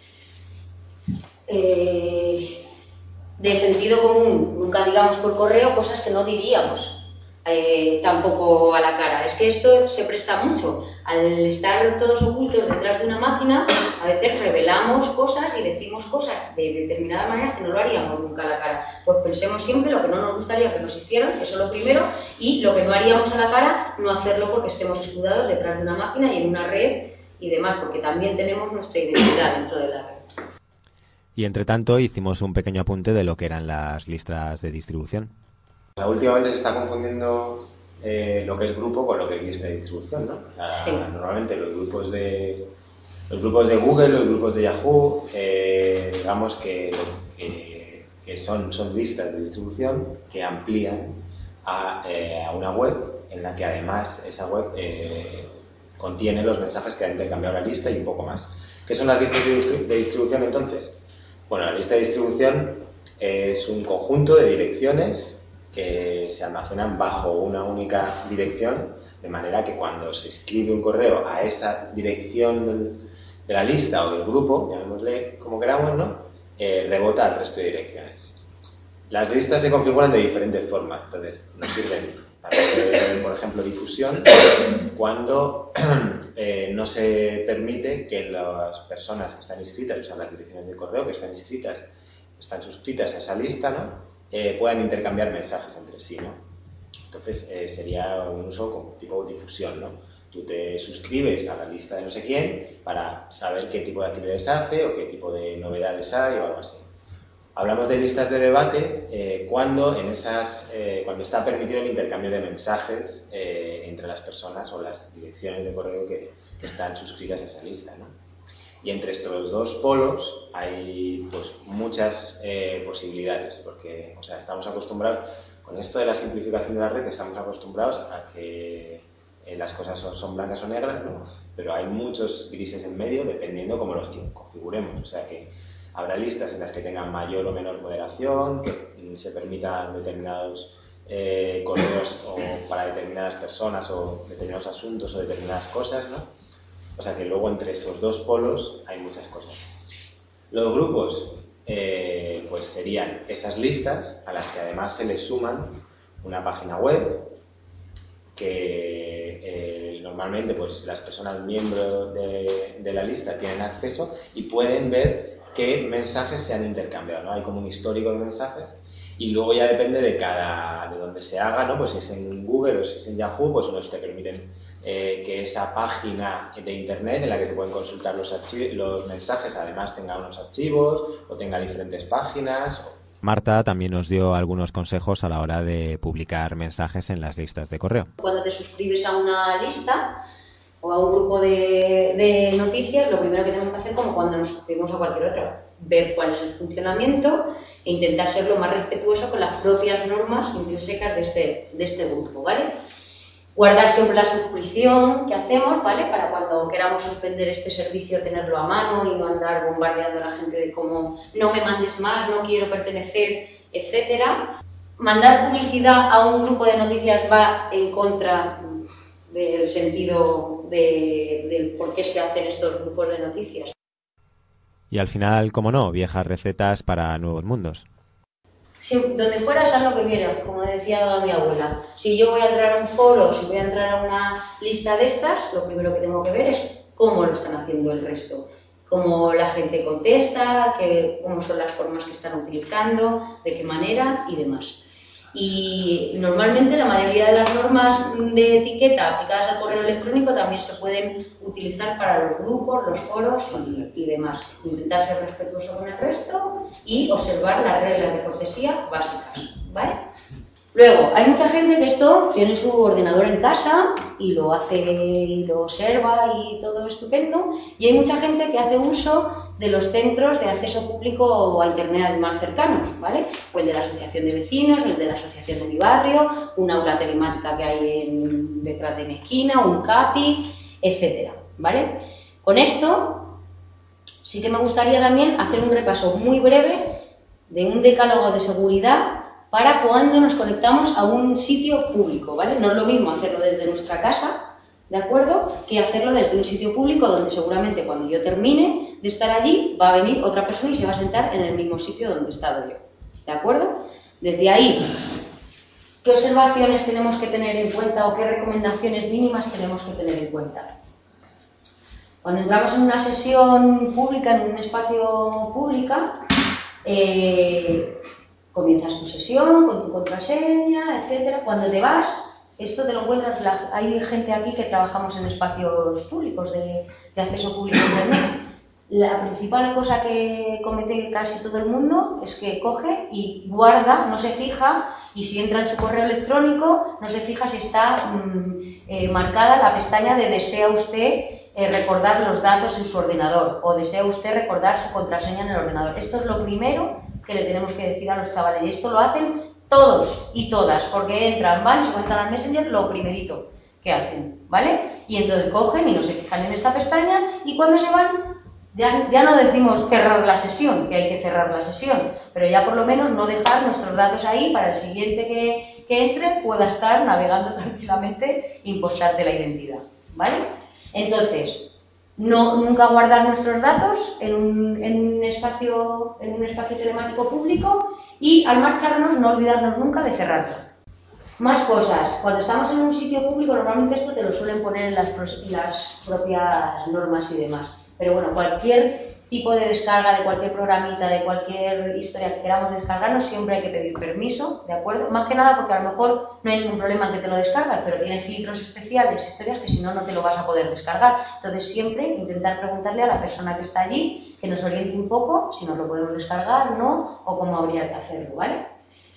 De sentido común, nunca digamos por correo cosas que no diríamos tampoco a la cara. Es que esto se presta mucho. Al estar todos ocultos detrás de una máquina, a veces revelamos cosas y decimos cosas de determinada manera que no lo haríamos nunca a la cara. Pues pensemos siempre lo que no nos gustaría que nos hicieran, eso es lo primero, y lo que no haríamos a la cara, no hacerlo porque estemos escudados detrás de una máquina y en una red y demás, porque también tenemos nuestra identidad dentro de la red. Y entre tanto hicimos un pequeño apunte de lo que eran las listas de distribución. Últimamente se está confundiendo lo que es grupo con lo que es lista de distribución, ¿no? Sí. Normalmente los grupos de Google, los grupos de Yahoo, digamos que son listas de distribución que amplían a una web en la que además esa web contiene los mensajes que ha intercambiado la lista y un poco más. ¿Qué son las listas de distribución entonces? Bueno, la lista de distribución es un conjunto de direcciones que se almacenan bajo una única dirección, de manera que cuando se escribe un correo a esa dirección de la lista o del grupo, llamémosle como queramos, ¿no? Rebota al resto de direcciones. Las listas se configuran de diferentes formas, entonces nos sirven para hacer, por ejemplo, difusión cuando no se permite que las personas que están inscritas, o sea, las direcciones de correo que están suscritas a esa lista, ¿no? Puedan intercambiar mensajes entre sí, ¿no? Entonces sería un uso como tipo difusión, ¿no? Tú te suscribes a la lista de no sé quién para saber qué tipo de actividades hace o qué tipo de novedades hay o algo así. Hablamos de listas de debate cuando está permitido el intercambio de mensajes entre las personas o las direcciones de correo que están suscritas a esa lista, ¿no? Y entre estos dos polos hay pues muchas posibilidades, porque estamos acostumbrados, con esto de la simplificación de la red, estamos acostumbrados a que las cosas son blancas o negras, ¿no? Pero hay muchos grises en medio dependiendo cómo los configuremos. O sea que habrá listas en las que tengan mayor o menor moderación, que se permitan determinados correos o para determinadas personas o determinados asuntos o determinadas cosas, ¿no? O sea que luego entre esos dos polos hay muchas cosas. Los grupos pues serían esas listas a las que además se les suman una página web que normalmente pues las personas miembros de la lista tienen acceso y pueden ver qué mensajes se han intercambiado, ¿no? Hay como un histórico de mensajes y luego ya depende de dónde se haga, ¿no? Pues si es en Google o si es en Yahoo, pues unos te permiten que esa página de internet en la que se pueden consultar los mensajes además tenga unos archivos o tenga diferentes páginas. Marta también nos dio algunos consejos a la hora de publicar mensajes en las listas de correo. Cuando te suscribes a una lista o a un grupo de noticias, lo primero que tenemos que hacer, como cuando nos suscribimos a cualquier otro, ver cuál es el funcionamiento e intentar ser lo más respetuoso con las propias normas intrínsecas de este grupo, ¿vale? Guardar siempre la suscripción que hacemos, ¿vale? Para cuando queramos suspender este servicio tenerlo a mano y no andar bombardeando a la gente de cómo no me mandes más, no quiero pertenecer etcétera. Mandar publicidad a un grupo de noticias va en contra del sentido del por qué se hacen estos grupos de noticias. Y al final, como no, viejas recetas para nuevos mundos. Si, donde fueras, haz lo que vieras, como decía mi abuela. Si yo voy a entrar a un foro, si voy a entrar a una lista de estas, lo primero que tengo que ver es cómo lo están haciendo el resto. Cómo la gente contesta, cómo son las formas que están utilizando, de qué manera y demás. Y normalmente la mayoría de las normas de etiqueta aplicadas al correo electrónico también se pueden utilizar para los grupos, los foros y demás. Intentar ser respetuoso con el resto y observar las reglas de cortesía básicas, ¿vale? Luego, hay mucha gente que esto tiene su ordenador en casa y lo hace y lo observa y todo estupendo, y hay mucha gente que hace uso de los centros de acceso público a Internet más cercanos, ¿vale? O el de la asociación de vecinos, o el de la asociación de mi barrio, un aula telemática que hay detrás de mi esquina, un CAPI, etcétera, ¿vale? Con esto sí que me gustaría también hacer un repaso muy breve de un decálogo de seguridad para cuando nos conectamos a un sitio público, ¿vale? No es lo mismo hacerlo desde nuestra casa, ¿de acuerdo?, que hacerlo desde un sitio público donde seguramente cuando yo termine de estar allí va a venir otra persona y se va a sentar en el mismo sitio donde he estado yo, ¿de acuerdo? Desde ahí, ¿qué observaciones tenemos que tener en cuenta o qué recomendaciones mínimas tenemos que tener en cuenta? Cuando entramos en una sesión pública, en un espacio pública, comienzas tu sesión con tu contraseña, etcétera. Cuando te vas, esto te lo encuentras, hay gente aquí que trabajamos en espacios públicos de acceso público a Internet. La principal cosa que comete casi todo el mundo es que coge y guarda, no se fija, y si entra en su correo electrónico, no se fija si está marcada la pestaña de desea usted recordar los datos en su ordenador o desea usted recordar su contraseña en el ordenador. Esto es lo primero que le tenemos que decir a los chavales, y esto lo hacen todos y todas, porque entran, van, se conectan al Messenger, lo primerito que hacen, ¿vale? Y entonces cogen y no se fijan en esta pestaña, y cuando se van, ya no decimos cerrar la sesión, que hay que cerrar la sesión, pero ya por lo menos no dejar nuestros datos ahí para el siguiente que entre pueda estar navegando tranquilamente e impostarte la identidad, ¿vale? Entonces, nunca guardar nuestros datos en un espacio telemático público, y al marcharnos no olvidarnos nunca de cerrarlo. Más cosas. Cuando estamos en un sitio público, normalmente esto te lo suelen poner en las propias normas y demás. Pero bueno, cualquier tipo de descarga de cualquier programita, de cualquier historia que queramos descargarnos, siempre hay que pedir permiso, ¿de acuerdo? Más que nada porque a lo mejor no hay ningún problema en que te lo descargas, pero tiene filtros especiales, historias que si no, no te lo vas a poder descargar. Entonces siempre intentar preguntarle a la persona que está allí, que nos oriente un poco, si nos lo podemos descargar, no, o cómo habría que hacerlo, ¿vale?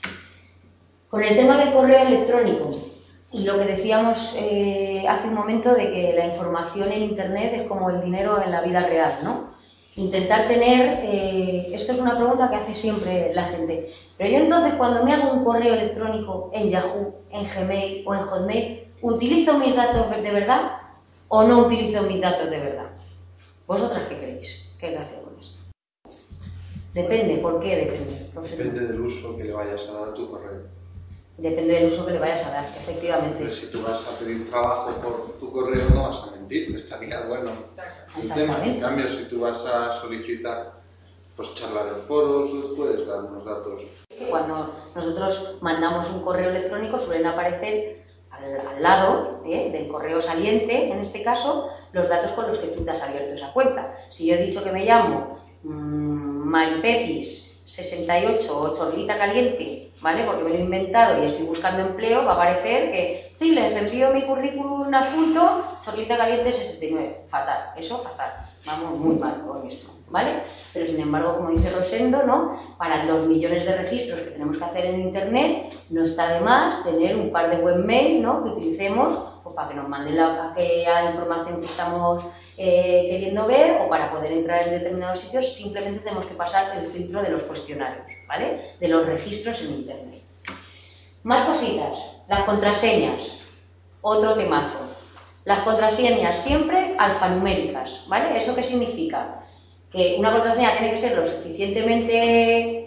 Con el tema del correo electrónico, y lo que decíamos hace un momento de que la información en Internet es como el dinero en la vida real, ¿no? Intentar tener, esto es una pregunta que hace siempre la gente, pero yo entonces cuando me hago un correo electrónico en Yahoo, en Gmail o en Hotmail, ¿utilizo mis datos de verdad o no utilizo mis datos de verdad? ¿Vosotras qué creéis? ¿Qué hay que hacer con esto? Depende, ¿por qué depende? Depende del uso que le vayas a dar a tu correo. Depende del uso que le vayas a dar, efectivamente. Pero si tú vas a pedir trabajo por tu correo, no vas a mentir, estaría bueno. Exactamente. En cambio, si tú vas a solicitar pues charlar en foros, puedes dar unos datos. Cuando nosotros mandamos un correo electrónico suelen aparecer al lado del correo saliente, en este caso, los datos con los que tú te has abierto esa cuenta. Si yo he dicho que me llamo Maripepis 68 o Chorlita Caliente, ¿vale? Porque me lo he inventado y estoy buscando empleo, va a aparecer que sí, les envío mi currículum adjunto, Chorlita Caliente 69. Fatal, eso fatal. Vamos muy mal con esto, ¿vale? Pero sin embargo, como dice Rosendo, ¿no? Para los millones de registros que tenemos que hacer en Internet, no está de más tener un par de webmail, ¿no? Que utilicemos pues, para que nos manden aquella información que estamos queriendo ver, o para poder entrar en determinados sitios simplemente tenemos que pasar el filtro de los cuestionarios, ¿vale? De los registros en Internet. Más cositas, las contraseñas, otro temazo. Las contraseñas siempre alfanuméricas, ¿vale? ¿Eso qué significa? Que una contraseña tiene que ser lo suficientemente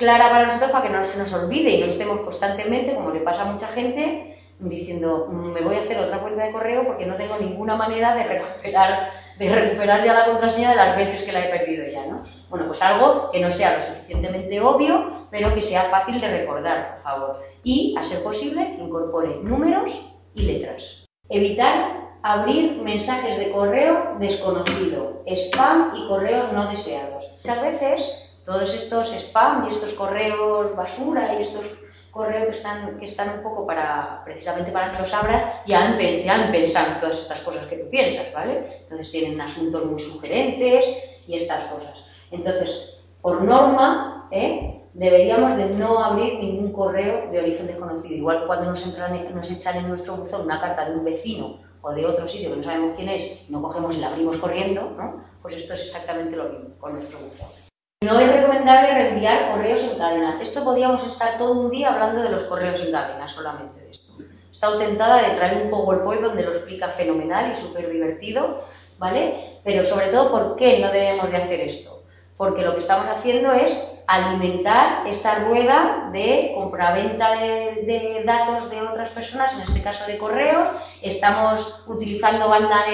clara para nosotros, para que no se nos olvide y no estemos constantemente, como le pasa a mucha gente, diciendo, me voy a hacer otra cuenta de correo porque no tengo ninguna manera de recuperar ya la contraseña de las veces que la he perdido ya, ¿no? Bueno, pues algo que no sea lo suficientemente obvio, pero que sea fácil de recordar, por favor. Y, a ser posible, incorpore números y letras. Evitar abrir mensajes de correo desconocido, spam y correos no deseados. Muchas veces todos estos spam y estos correos basura y estos correos que están un poco precisamente para que los abras, ya han pensado todas estas cosas que tú piensas, ¿vale? Entonces tienen asuntos muy sugerentes y estas cosas. Entonces, por norma, deberíamos de no abrir ningún correo de origen desconocido. Igual que cuando nos echan en nuestro buzón una carta de un vecino o de otro sitio que no sabemos quién es, no cogemos y la abrimos corriendo, ¿no? Pues esto es exactamente lo mismo con nuestro buzón. No es recomendable reenviar correos en cadena. Esto podríamos estar todo un día hablando de los correos en cadena, solamente de esto. He estado tentada de traer un PowerPoint donde lo explica fenomenal y súper divertido, ¿vale? Pero sobre todo, ¿por qué no debemos de hacer esto? Porque lo que estamos haciendo es alimentar esta rueda de compraventa de datos de otras personas, en este caso de correos. Estamos utilizando banda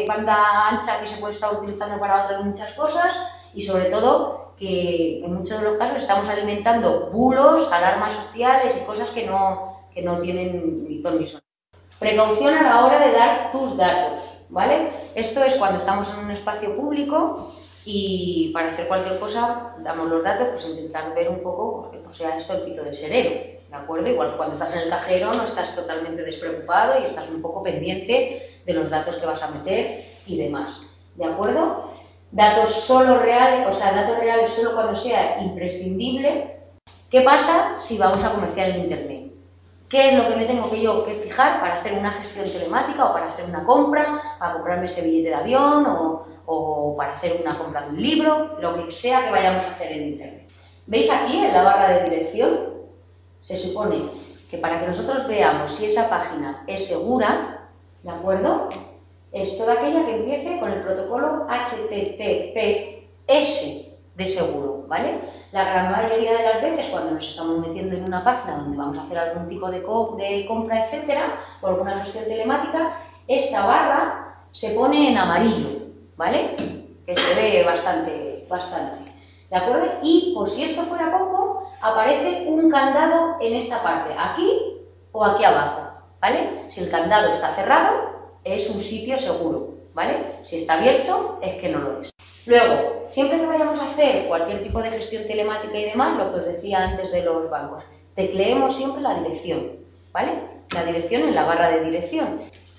ancha que se puede estar utilizando para otras muchas cosas y sobre todo que en muchos de los casos estamos alimentando bulos, alarmas sociales y cosas que no tienen ni ton ni son. Precaución a la hora de dar tus datos, ¿vale? Esto es cuando estamos en un espacio público y para hacer cualquier cosa damos los datos, pues intentar ver un poco que no sea esto el pito de sereno, ¿de acuerdo? Igual que cuando estás en el cajero no estás totalmente despreocupado y estás un poco pendiente de los datos que vas a meter y demás, ¿de acuerdo? Datos solo reales, o sea, datos reales solo cuando sea imprescindible. ¿Qué pasa si vamos a comerciar en Internet? ¿Qué es lo que me tengo que fijar para hacer una gestión telemática o para hacer una compra, para comprarme ese billete de avión o para hacer una compra de un libro, lo que sea que vayamos a hacer en Internet? ¿Veis aquí en la barra de dirección? Se supone que para que nosotros veamos si esa página es segura, ¿de acuerdo?, es toda aquella que empiece con el protocolo HTTPS de seguro, ¿vale? La gran mayoría de las veces cuando nos estamos metiendo en una página donde vamos a hacer algún tipo de compra, etcétera, o alguna gestión telemática, esta barra se pone en amarillo, ¿vale? Que se ve bastante, ¿de acuerdo? Y por si esto fuera poco, aparece un candado en esta parte, aquí o aquí abajo, ¿vale? Si el candado está cerrado, es un sitio seguro, ¿vale? Si está abierto, es que no lo es. Luego, siempre que vayamos a hacer cualquier tipo de gestión telemática y demás, lo que os decía antes de los bancos, tecleemos siempre la dirección, ¿vale? La dirección en la barra de dirección.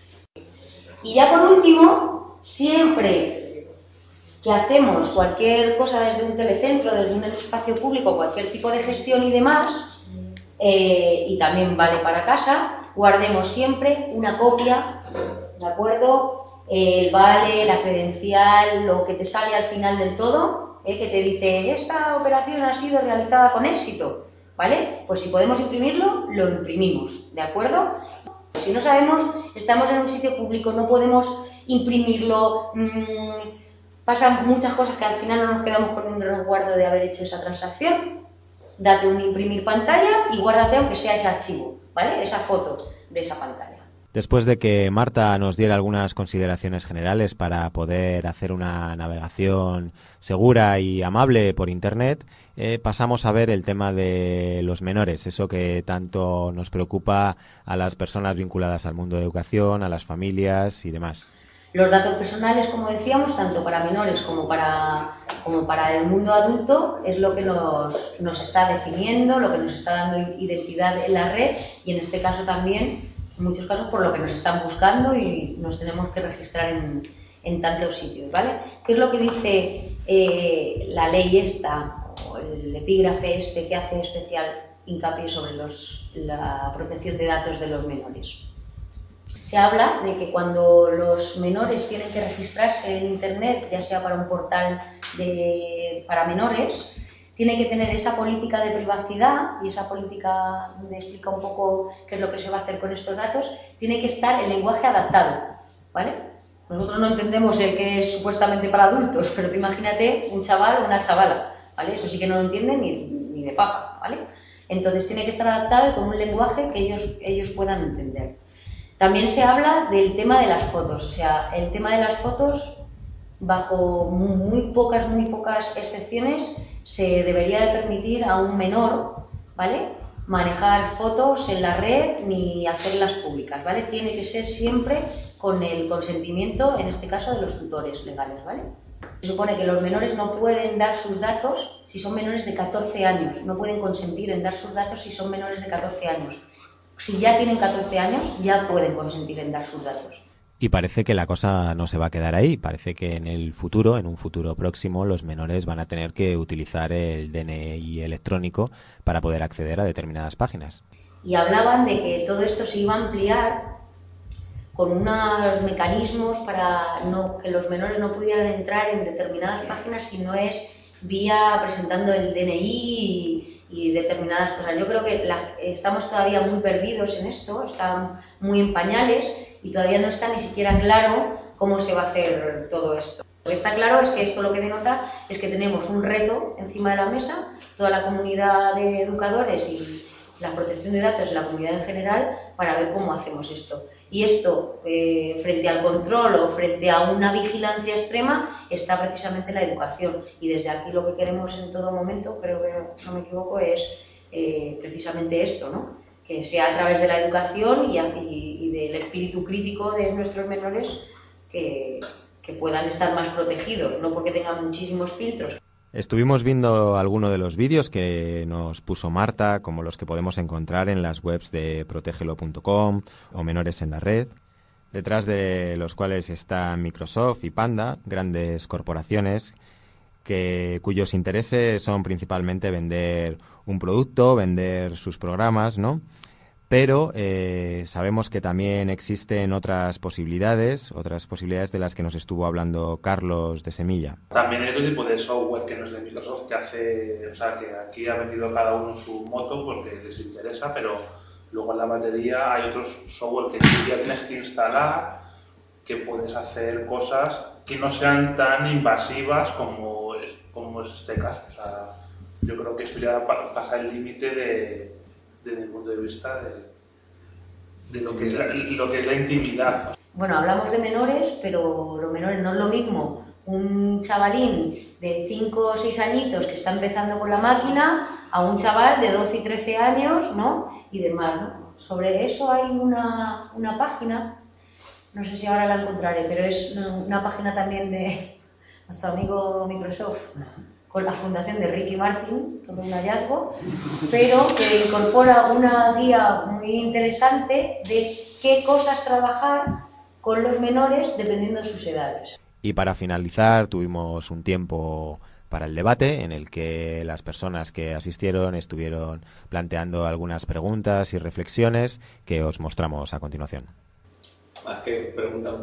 Y ya por último, siempre que hacemos cualquier cosa desde un telecentro, desde un espacio público, cualquier tipo de gestión y demás, y también vale para casa, guardemos siempre una copia, ¿de acuerdo? El vale, la credencial, lo que te sale al final del todo, que te dice, esta operación ha sido realizada con éxito, ¿vale? Pues si podemos imprimirlo, lo imprimimos, ¿de acuerdo? Si no sabemos, estamos en un sitio público, no podemos imprimirlo, pasan muchas cosas que al final no nos quedamos con un resguardo de haber hecho esa transacción. Date un imprimir pantalla y guárdate aunque sea ese archivo, ¿vale? Esa foto de esa pantalla. Después de que Marta nos diera algunas consideraciones generales para poder hacer una navegación segura y amable por Internet, pasamos a ver el tema de los menores, eso que tanto nos preocupa a las personas vinculadas al mundo de educación, a las familias y demás. Los datos personales, como decíamos, tanto para menores como para el mundo adulto, es lo que nos está definiendo, lo que nos está dando identidad en la red y en este caso también, en muchos casos, por lo que nos están buscando y nos tenemos que registrar en tantos sitios, ¿vale? ¿Qué es lo que dice la ley esta, o el epígrafe este que hace especial hincapié sobre la protección de datos de los menores? Se habla de que cuando los menores tienen que registrarse en Internet, ya sea para un portal para menores, tiene que tener esa política de privacidad y esa política donde explica un poco qué es lo que se va a hacer con estos datos, tiene que estar el lenguaje adaptado, ¿vale? Nosotros no entendemos el que es supuestamente para adultos, pero tú imagínate un chaval o una chavala, ¿vale? Eso sí que no lo entienden ni ni de papa, ¿vale? Entonces tiene que estar adaptado y con un lenguaje que ellos puedan entender. También se habla del tema de las fotos, o sea, el tema de las fotos, bajo muy pocas excepciones, se debería de permitir a un menor, ¿vale?, manejar fotos en la red ni hacerlas públicas, ¿vale? Tiene que ser siempre con el consentimiento, en este caso, de los tutores legales, ¿vale? Se supone que los menores no pueden dar sus datos si son menores de 14 años, no pueden consentir en dar sus datos si son menores de 14 años. Si ya tienen 14 años, ya pueden consentir en dar sus datos. Y parece que la cosa no se va a quedar ahí. Parece que en un futuro próximo, los menores van a tener que utilizar el DNI electrónico para poder acceder a determinadas páginas. Y hablaban de que todo esto se iba a ampliar con unos mecanismos para que los menores no pudieran entrar en determinadas páginas si no es vía presentando el DNI y determinadas cosas. Yo creo que estamos todavía muy perdidos en esto, están muy en pañales y todavía no está ni siquiera claro cómo se va a hacer todo esto. Lo que está claro es que esto lo que denota es que tenemos un reto encima de la mesa, toda la comunidad de educadores y la protección de datos de la comunidad en general, para ver cómo hacemos esto. Y esto, frente al control o frente a una vigilancia extrema, está precisamente la educación. Y desde aquí lo que queremos en todo momento, creo que no me equivoco, es precisamente esto, ¿no? Que sea a través de la educación y del espíritu crítico de nuestros menores que puedan estar más protegidos, no porque tengan muchísimos filtros. Estuvimos viendo algunos de los vídeos que nos puso Marta, como los que podemos encontrar en las webs de protegelo.com o Menores en la Red, detrás de los cuales están Microsoft y Panda, grandes corporaciones cuyos intereses son principalmente vender un producto, vender sus programas, ¿no? Pero sabemos que también existen otras posibilidades de las que nos estuvo hablando Carlos de Semilla. También hay otro tipo de software que no es de Microsoft, que que aquí ha vendido cada uno su moto porque les interesa, pero luego en la batería hay otros software que tú ya tienes que instalar, que puedes hacer cosas que no sean tan invasivas como es este caso. O sea, yo creo que esto ya pasa el límite desde mi punto de vista de lo que es la intimidad. Bueno, hablamos de menores, pero los menores no es lo mismo un chavalín de 5 o 6 añitos que está empezando con la máquina a un chaval de 12 y 13 años, ¿no? Y demás, ¿no? Sobre eso hay una página, no sé si ahora la encontraré, pero es una página también de nuestro amigo Microsoft, con la fundación de Ricky Martin, todo un hallazgo, pero que incorpora una guía muy interesante de qué cosas trabajar con los menores dependiendo de sus edades. Y para finalizar, tuvimos un tiempo para el debate en el que las personas que asistieron estuvieron planteando algunas preguntas y reflexiones que os mostramos a continuación. Más que preguntar,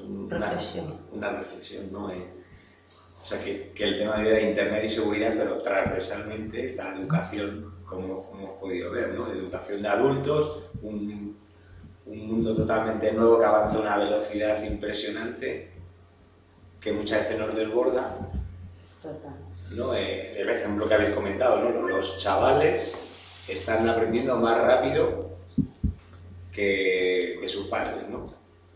una reflexión, ¿no? O sea, que el tema de Internet y seguridad, pero transversalmente está la educación, como hemos podido ver, ¿no? Educación de adultos, un mundo totalmente nuevo que avanza a una velocidad impresionante, que muchas veces nos desborda. Total. ¿No? El ejemplo que habéis comentado, ¿no? Los chavales están aprendiendo más rápido que sus padres, ¿no?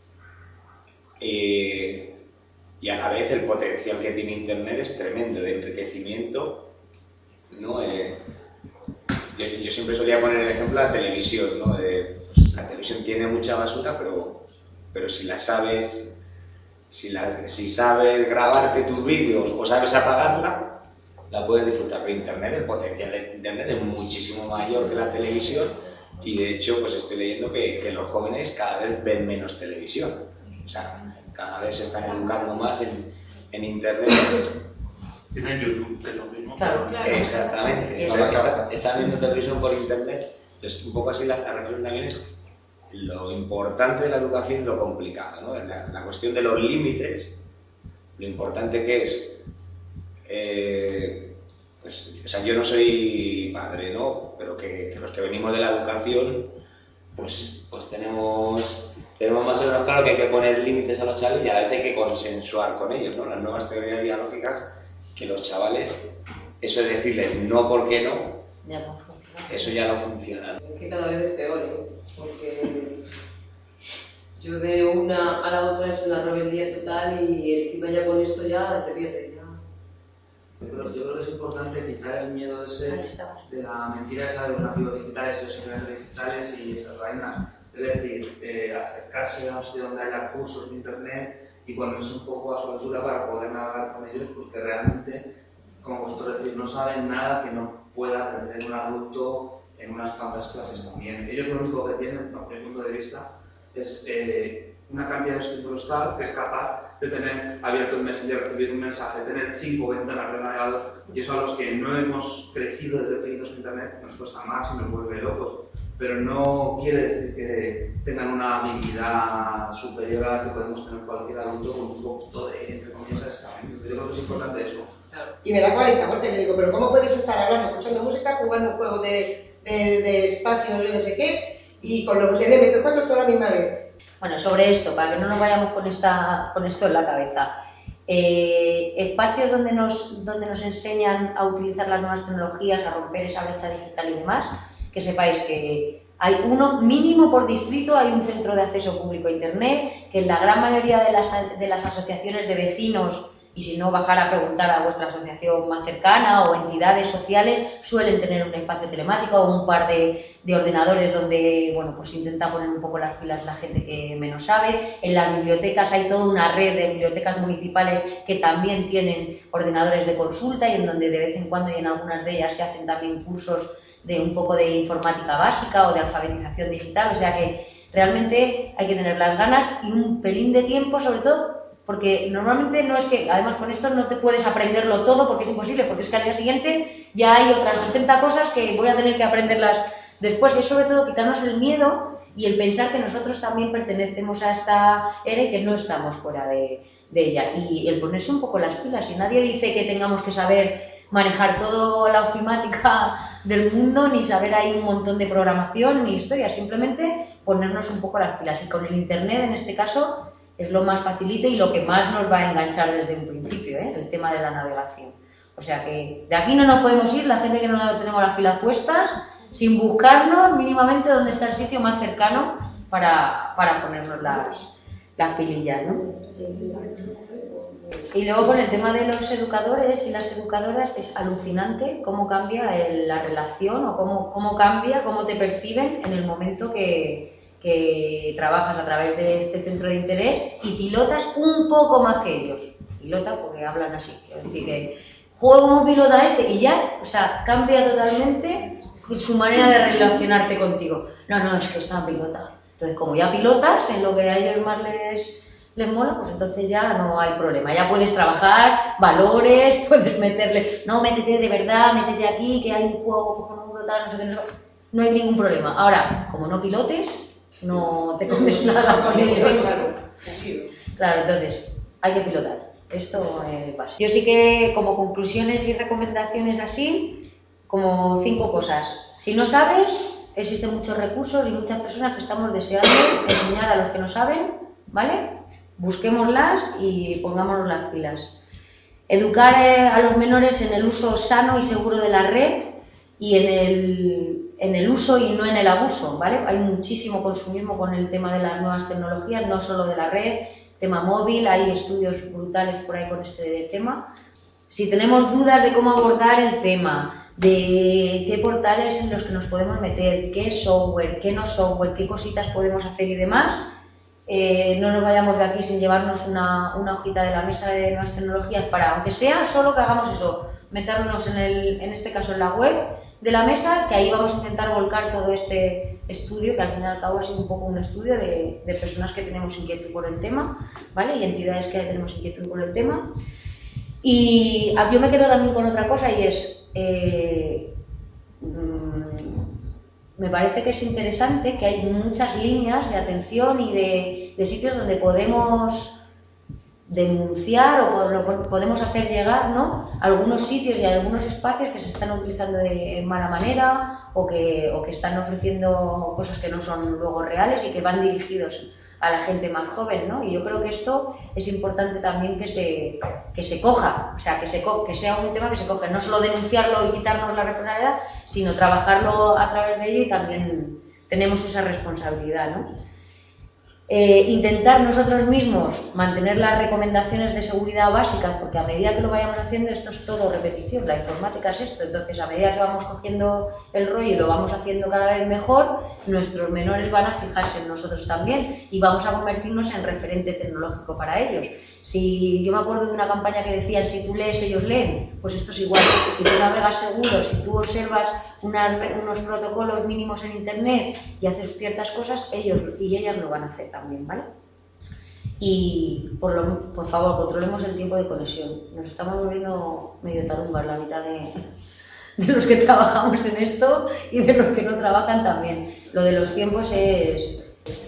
Y a la vez el potencial que tiene Internet es tremendo, de enriquecimiento, ¿no? Yo siempre solía poner el ejemplo de la televisión, ¿no? Pues, la televisión tiene mucha basura, pero si la sabes, si sabes grabarte tus vídeos o sabes apagarla, la puedes disfrutar. Pero Internet, el potencial de Internet es muchísimo mayor que la televisión, y de hecho pues estoy leyendo que los jóvenes cada vez ven menos televisión. O sea, cada vez se están educando más en Internet. Tienen YouTube, es lo mismo. Claro. Exactamente. O sea, que están viendo televisión por Internet. Entonces, un poco así la reflexión también es lo importante de la educación y lo complicado, ¿no? La cuestión de los límites, lo importante que es. Pues, o sea, yo no soy padre, ¿no? Pero que los que venimos de la educación, pues tenemos más o menos claro que hay que poner límites a los chavales y a la vez hay que consensuar con ellos, ¿no? Las nuevas teorías dialógicas, que los chavales, eso es decirles no porque no, Ya no funciona. Eso ya no funciona. Es que cada vez es peor, ¿eh? Porque yo de una a la otra es una rebeldía total y encima ya con esto ya te pierdes. Yo creo que es importante quitar el miedo ese de la mentira esa de los nativos digitales y los influencers digitales y esas vainas. Es decir, acercarse a un sitio donde haya cursos de internet y ponerse un poco a su altura para poder navegar con ellos, porque realmente, como vosotros decís, no saben nada que no pueda aprender un adulto en unas cuantas clases también. Ellos lo único que tienen, bajo mi punto de vista, es una cantidad de estímulos tal que es capaz de tener abierto el Messenger, recibir un mensaje, tener 5 ventanas de navegador, y eso a los que no hemos crecido desde pequeños en internet nos cuesta más y nos vuelve locos. Pero no quiere decir que tengan una habilidad superior a la que podemos tener cualquier adulto con un poquito de, entre comillas, escalamiento. Yo creo que es importante eso. Y me da 40 porque le digo, pero ¿cómo puedes estar hablando, escuchando música, jugando un juego de espacio, yo no sé qué, y con los MP4 toda la misma vez? Bueno, sobre esto, para que no nos vayamos con esto en la cabeza. Espacios donde nos enseñan a utilizar las nuevas tecnologías, a romper esa brecha digital y demás, que sepáis que hay uno mínimo por distrito, hay un centro de acceso público a internet, que en la gran mayoría de las asociaciones de vecinos, y si no, bajar a preguntar a vuestra asociación más cercana o entidades sociales, suelen tener un espacio telemático o un par de ordenadores donde, bueno, pues intenta poner un poco las pilas la gente que menos sabe. En las bibliotecas hay toda una red de bibliotecas municipales que también tienen ordenadores de consulta y en donde de vez en cuando y en algunas de ellas se hacen también cursos de un poco de informática básica o de alfabetización digital, o sea que realmente hay que tener las ganas y un pelín de tiempo, sobre todo porque normalmente no es que, además con esto no te puedes aprenderlo todo porque es imposible, porque es que al día siguiente ya hay otras 80 cosas que voy a tener que aprenderlas después, y es sobre todo quitarnos el miedo y el pensar que nosotros también pertenecemos a esta era y que no estamos fuera de ella, y el ponerse un poco las pilas. Y nadie dice que tengamos que saber manejar toda la ofimática del mundo, ni saber ahí un montón de programación ni historia, simplemente ponernos un poco las pilas, y con el internet en este caso es lo más facilite y lo que más nos va a enganchar desde un principio, el tema de la navegación. O sea que de aquí no nos podemos ir, la gente que no tenemos las pilas puestas, sin buscarnos mínimamente dónde está el sitio más cercano para ponernos las pilillas, ¿no? Y luego con el tema de los educadores y las educadoras, es alucinante cómo cambia la relación o cómo cambia, cómo te perciben en el momento que trabajas a través de este centro de interés y pilotas un poco más que ellos. Pilota porque hablan así, es decir, que juego como pilota este y ya, o sea, cambia totalmente su manera de relacionarte contigo. No, es que está pilota. Entonces, como ya pilotas en lo que a ellos más les mola, pues entonces ya no hay problema. Ya puedes trabajar valores, puedes meterle, no, métete de verdad, métete aquí, que hay un juego cojonudo, tal, no sé qué, no hay ningún problema. Ahora, como no pilotes, no te comes nada con ellos. Claro, entonces hay que pilotar. Esto es básico. Yo sí que, como conclusiones y recomendaciones así, como 5 cosas. Si no sabes, existen muchos recursos y muchas personas que estamos deseando enseñar a los que no saben, ¿vale? Busquémoslas y pongámonos las pilas. Educar a los menores en el uso sano y seguro de la red y en el uso y no en el abuso, ¿vale? Hay muchísimo consumismo con el tema de las nuevas tecnologías, no solo de la red, tema móvil, hay estudios brutales por ahí con este tema. Si tenemos dudas de cómo abordar el tema, de qué portales en los que nos podemos meter, qué software, qué no software, qué cositas podemos hacer y demás, no nos vayamos de aquí sin llevarnos una hojita de la mesa de nuevas tecnologías para, aunque sea solo que hagamos eso, meternos en este caso en la web de la mesa, que ahí vamos a intentar volcar todo este estudio, que al fin y al cabo ha sido un poco un estudio de personas que tenemos inquietud por el tema, ¿vale? Y entidades que tenemos inquietud por el tema. Y yo me quedo también con otra cosa, y es me parece que es interesante que hay muchas líneas de atención y de sitios donde podemos denunciar o podemos hacer llegar, ¿no?, algunos sitios y algunos espacios que se están utilizando de mala manera o que están ofreciendo cosas que no son luego reales y que van dirigidos a la gente más joven, ¿no? Y yo creo que esto es importante también que se coja, o sea, que sea un tema que se coge, no solo denunciarlo y quitarnos la responsabilidad, sino trabajarlo a través de ello, y también tenemos esa responsabilidad, ¿no? Intentar nosotros mismos mantener las recomendaciones de seguridad básicas, porque a medida que lo vayamos haciendo, esto es todo repetición, la informática es esto, entonces a medida que vamos cogiendo el rollo y lo vamos haciendo cada vez mejor, nuestros menores van a fijarse en nosotros también y vamos a convertirnos en referente tecnológico para ellos. Si yo me acuerdo de una campaña que decían, si tú lees, ellos leen, pues esto es igual. Si tú navegas seguro, si tú observas unos protocolos mínimos en internet y haces ciertas cosas, ellos y ellas lo van a hacer también, ¿vale? Y por favor, controlemos el tiempo de conexión. Nos estamos volviendo medio tarumbas la mitad de los que trabajamos en esto y de los que no trabajan también. Lo de los tiempos es...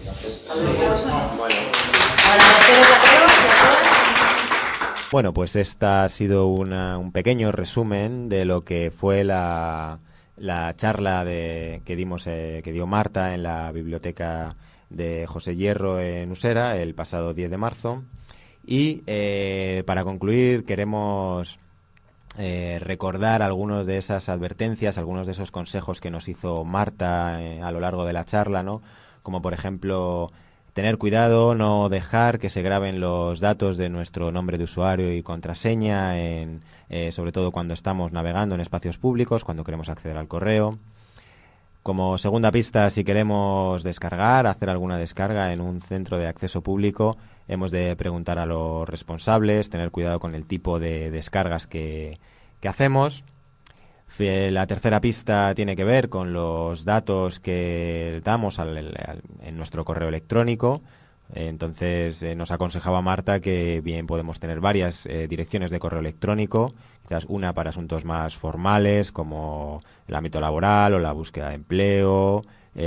Bueno, pues esta ha sido un pequeño resumen de lo que fue la charla que dio Marta en la biblioteca de José Hierro en Usera el pasado 10 de marzo. Y para concluir queremos recordar algunas de esas advertencias, algunos de esos consejos que nos hizo Marta a lo largo de la charla, ¿no? Como por ejemplo, tener cuidado, no dejar que se graben los datos de nuestro nombre de usuario y contraseña, sobre todo cuando estamos navegando en espacios públicos, cuando queremos acceder al correo. Como segunda pista, si queremos hacer alguna descarga en un centro de acceso público, hemos de preguntar a los responsables, tener cuidado con el tipo de descargas que hacemos. La tercera pista tiene que ver con los datos que damos en nuestro correo electrónico. Entonces nos aconsejaba Marta que bien podemos tener varias direcciones de correo electrónico, quizás una para asuntos más formales como el ámbito laboral o la búsqueda de empleo,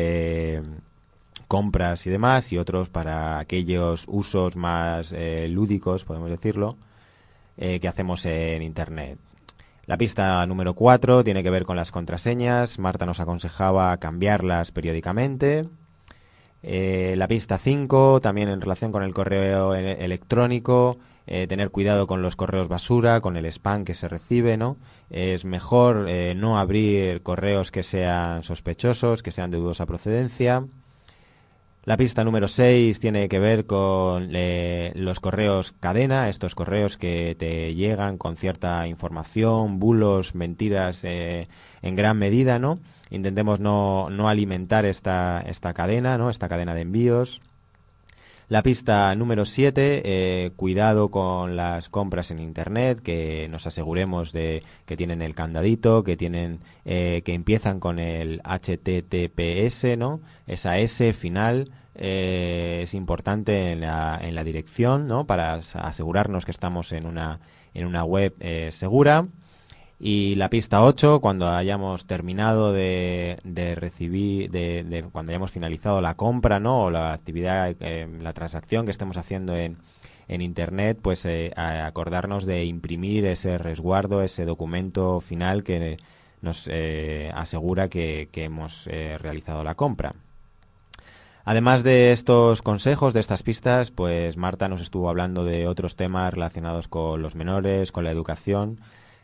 compras y demás, y otros para aquellos usos más lúdicos, podemos decirlo, que hacemos en Internet. La pista número 4 tiene que ver con las contraseñas. Marta nos aconsejaba cambiarlas periódicamente. La pista 5, también en relación con el correo electrónico, tener cuidado con los correos basura, con el spam que se recibe, ¿no? Es mejor no abrir correos que sean sospechosos, que sean de dudosa procedencia. La pista número 6 tiene que ver con los correos cadena, estos correos que te llegan con cierta información, bulos, mentiras en gran medida, ¿no? Intentemos no alimentar esta cadena, ¿no? Esta cadena de envíos. La pista número 7, cuidado con las compras en Internet, que nos aseguremos de que tienen el candadito, que empiezan con el HTTPS, ¿no? Esa S final es importante en la dirección, ¿no? Para asegurarnos que estamos en una web segura. Y la pista 8, cuando hayamos terminado de recibir, cuando hayamos finalizado la compra, ¿no? O la actividad, la transacción que estemos haciendo en Internet, pues acordarnos de imprimir ese resguardo, ese documento final que nos asegura que hemos realizado la compra. Además de estos consejos, de estas pistas, pues Marta nos estuvo hablando de otros temas relacionados con los menores, con la educación,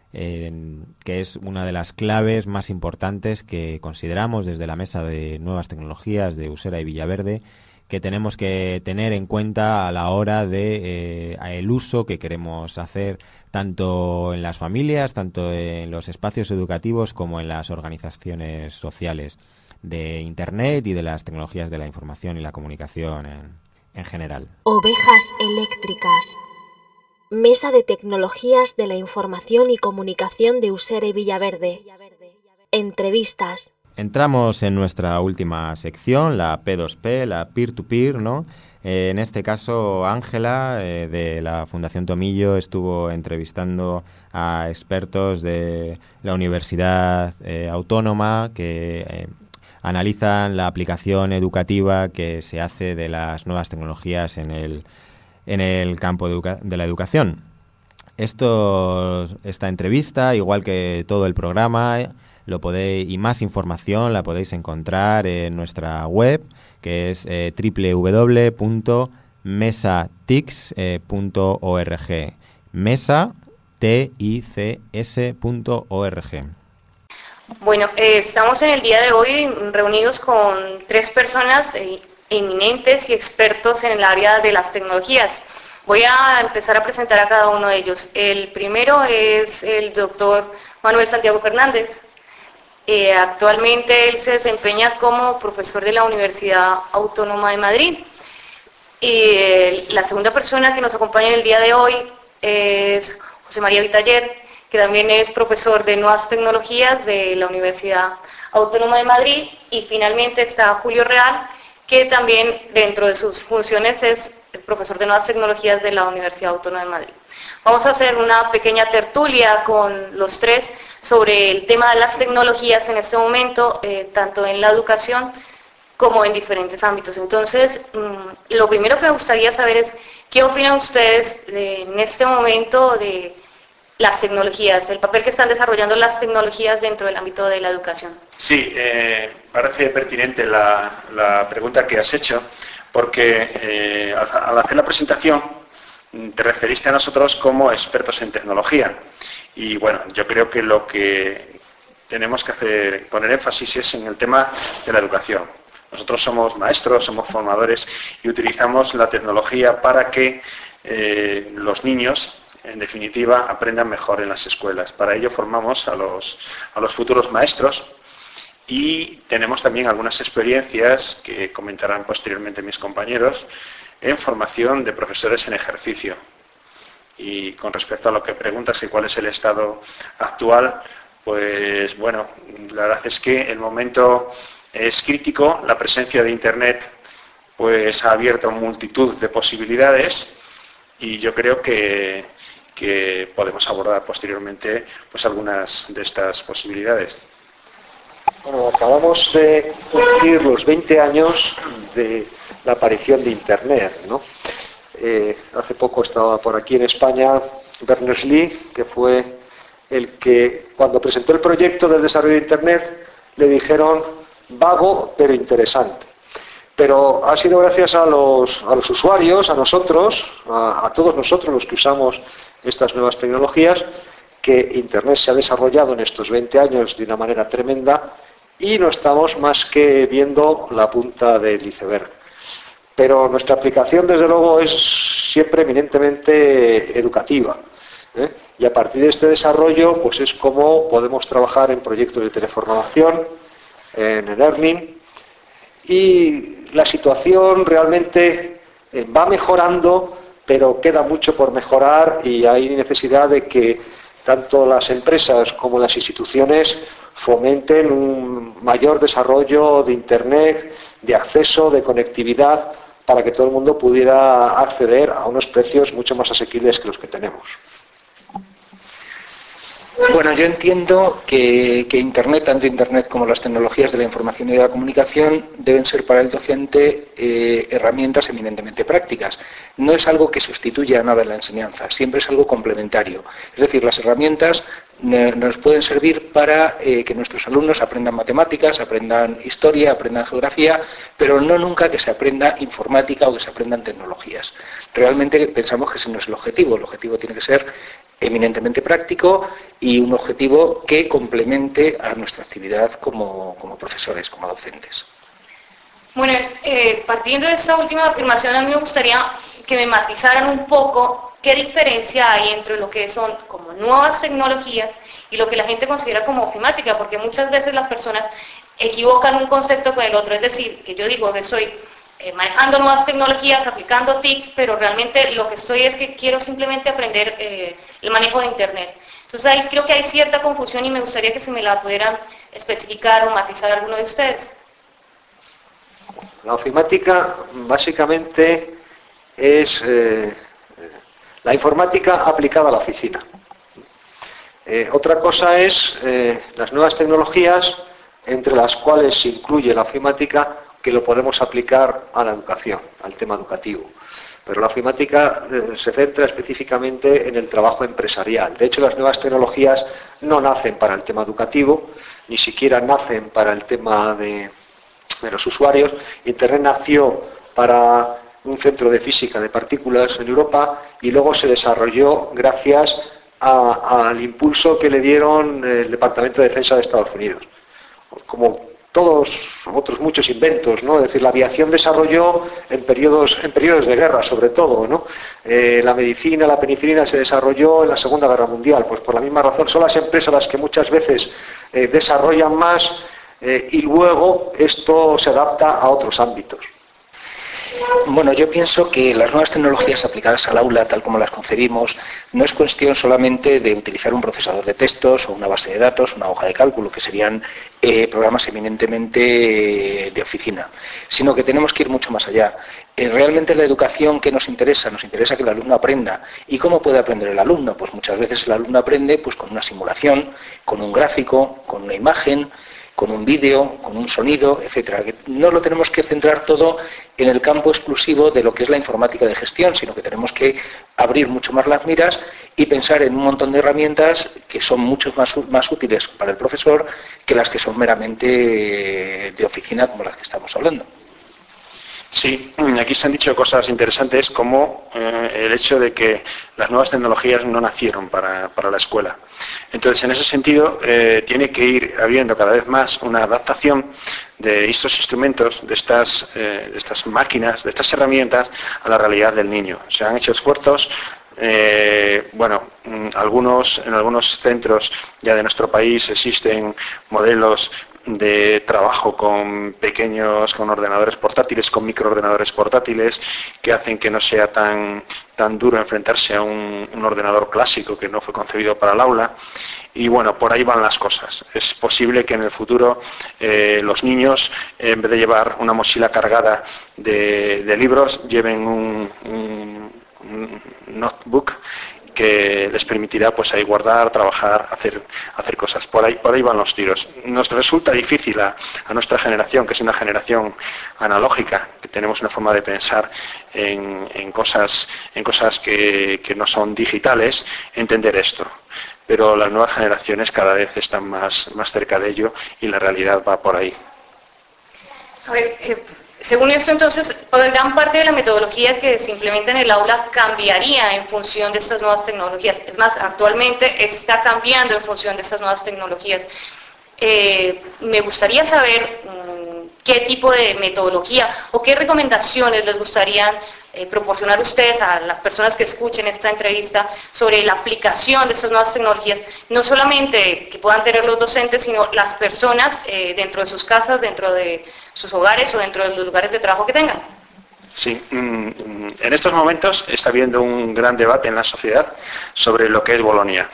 que es una de las claves más importantes que consideramos desde la Mesa de Nuevas Tecnologías de Usera y Villaverde, que tenemos que tener en cuenta a la hora de el uso que queremos hacer tanto en las familias, tanto en los espacios educativos como en las organizaciones sociales de Internet y de las tecnologías de la información y la comunicación en general. Ovejas eléctricas. Mesa de Tecnologías de la Información y Comunicación de Usera y Villaverde. Entrevistas. Entramos en nuestra última sección, la P2P, la peer-to-peer, ¿no? En este caso, Ángela, de la Fundación Tomillo, estuvo entrevistando a expertos de la Universidad Autónoma que analizan la aplicación educativa que se hace de las nuevas tecnologías en el campo de la educación. Esta entrevista, igual que todo el programa, y más información la podéis encontrar en nuestra web, que es www.mesatics.org. Mesa, TICS.org. Bueno, estamos en el día de hoy reunidos con 3 personas eminentes y expertos en el área de las tecnologías. Voy a empezar a presentar a cada uno de ellos. El primero es el doctor Manuel Santiago Fernández. Actualmente él se desempeña como profesor de la Universidad Autónoma de Madrid. La segunda persona que nos acompaña en el día de hoy es José María Vitaller, que también es profesor de Nuevas Tecnologías de la Universidad Autónoma de Madrid. Y finalmente está Julio Real, que también dentro de sus funciones es el profesor de Nuevas Tecnologías de la Universidad Autónoma de Madrid. Vamos a hacer una pequeña tertulia con los 3 sobre el tema de las tecnologías en este momento, tanto en la educación como en diferentes ámbitos. Entonces, lo primero que me gustaría saber es, ¿qué opinan ustedes en este momento de las tecnologías, el papel que están desarrollando las tecnologías dentro del ámbito de la educación? Sí, parece pertinente la pregunta que has hecho, porque al hacer la presentación te referiste a nosotros como expertos en tecnología. Y bueno, yo creo que lo que tenemos que poner énfasis es en el tema de la educación. Nosotros somos maestros, somos formadores y utilizamos la tecnología para que los niños, en definitiva, aprendan mejor en las escuelas. Para ello formamos a los futuros maestros y tenemos también algunas experiencias que comentarán posteriormente mis compañeros en formación de profesores en ejercicio. Y con respecto a lo que preguntas, que cuál es el estado actual, pues bueno, la verdad es que el momento es crítico. La presencia de Internet pues ha abierto multitud de posibilidades y yo creo que podemos abordar posteriormente pues algunas de estas posibilidades. Bueno, acabamos de cumplir los 20 años de la aparición de Internet, ¿no? Hace poco estaba por aquí en España Berners-Lee, que fue el que, cuando presentó el proyecto del desarrollo de Internet, le dijeron vago pero interesante. Pero ha sido gracias a los usuarios, a nosotros, a todos nosotros los que usamos estas nuevas tecnologías, que Internet se ha desarrollado en estos 20 años de una manera tremenda y no estamos más que viendo la punta del iceberg. Pero nuestra aplicación, desde luego, es siempre eminentemente educativa, ¿eh? Y a partir de este desarrollo, pues es como podemos trabajar en proyectos de teleformación, en e-learning, y la situación realmente va mejorando, pero queda mucho por mejorar y hay necesidad de que tanto las empresas como las instituciones fomenten un mayor desarrollo de Internet, de acceso, de conectividad, para que todo el mundo pudiera acceder a unos precios mucho más asequibles que los que tenemos. Bueno, yo entiendo que Internet, tanto Internet como las tecnologías de la información y de la comunicación, deben ser para el docente herramientas eminentemente prácticas. No es algo que sustituya a nada en la enseñanza, siempre es algo complementario. Es decir, las herramientas nos pueden servir para que nuestros alumnos aprendan matemáticas, aprendan historia, aprendan geografía, pero no nunca que se aprenda informática o que se aprendan tecnologías. Realmente pensamos que ese no es el objetivo tiene que ser eminentemente práctico y un objetivo que complemente a nuestra actividad como profesores, como docentes. Bueno, partiendo de esta última afirmación, a mí me gustaría que me matizaran un poco qué diferencia hay entre lo que son como nuevas tecnologías y lo que la gente considera como ofimática, porque muchas veces las personas equivocan un concepto con el otro, es decir, que yo digo que estoy manejando nuevas tecnologías, aplicando TICs, pero realmente lo que estoy es que quiero simplemente aprender el manejo de Internet. Entonces ahí creo que hay cierta confusión y me gustaría que se me la pudieran especificar o matizar alguno de ustedes. La ofimática básicamente es la informática aplicada a la oficina. Otra cosa es las nuevas tecnologías, entre las cuales se incluye la ofimática, que lo podemos aplicar a la educación, al tema educativo. pero la ofimática se centra específicamente en el trabajo empresarial. De hecho, las nuevas tecnologías no nacen para el tema educativo, ni siquiera nacen para el tema de los usuarios. Internet nació para un centro de física de partículas en Europa y luego se desarrolló gracias al impulso que le dieron el Departamento de Defensa de Estados Unidos. Como todos otros muchos inventos, ¿no? Es decir, la aviación desarrolló en periodos de guerra, sobre todo, ¿no? La medicina, la penicilina se desarrolló en la Segunda Guerra Mundial. Pues por la misma razón son las empresas las que muchas veces desarrollan más y luego esto se adapta a otros ámbitos. Bueno, yo pienso que las nuevas tecnologías aplicadas al aula, tal como las concebimos, no es cuestión solamente de utilizar un procesador de textos o una base de datos, una hoja de cálculo, que serían programas eminentemente de oficina, sino que tenemos que ir mucho más allá. Realmente la educación que nos interesa que el alumno aprenda. ¿Y cómo puede aprender el alumno? Pues muchas veces el alumno aprende pues, con una simulación, con un gráfico, con una imagen, con un vídeo, con un sonido, etcétera. No lo tenemos que centrar todo en el campo exclusivo de lo que es la informática de gestión, sino que tenemos que abrir mucho más las miras y pensar en un montón de herramientas que son mucho más útiles para el profesor que las que son meramente de oficina, como las que estamos hablando. Sí, aquí se han dicho cosas interesantes como el hecho de que las nuevas tecnologías no nacieron para la escuela. Entonces, en ese sentido, tiene que ir habiendo cada vez más una adaptación de estos instrumentos, de estas máquinas, de estas herramientas a la realidad del niño. Se han hecho esfuerzos. En algunos centros ya de nuestro país existen modelos de trabajo con ordenadores portátiles, con microordenadores portátiles, que hacen que no sea tan duro enfrentarse a un ordenador clásico que no fue concebido para el aula. Y bueno, por ahí van las cosas. Es posible que en el futuro los niños, en vez de llevar una mochila cargada de libros, lleven un notebook que les permitirá pues ahí guardar, trabajar, hacer cosas. Por ahí van los tiros. Nos resulta difícil a nuestra generación, que es una generación analógica, que tenemos una forma de pensar en cosas que no son digitales, entender esto. Pero las nuevas generaciones cada vez están más cerca de ello y la realidad va por ahí. A ver, según esto, entonces, gran parte de la metodología que se implementa en el aula cambiaría en función de estas nuevas tecnologías. Es más, actualmente está cambiando en función de estas nuevas tecnologías. Me gustaría saber qué tipo de metodología o qué recomendaciones les gustaría proporcionar ustedes a las personas que escuchen esta entrevista sobre la aplicación de estas nuevas tecnologías, no solamente que puedan tener los docentes, sino las personas dentro de sus casas, dentro de sus hogares o dentro de los lugares de trabajo que tengan. Sí, en estos momentos está habiendo un gran debate en la sociedad sobre lo que es Bolonia.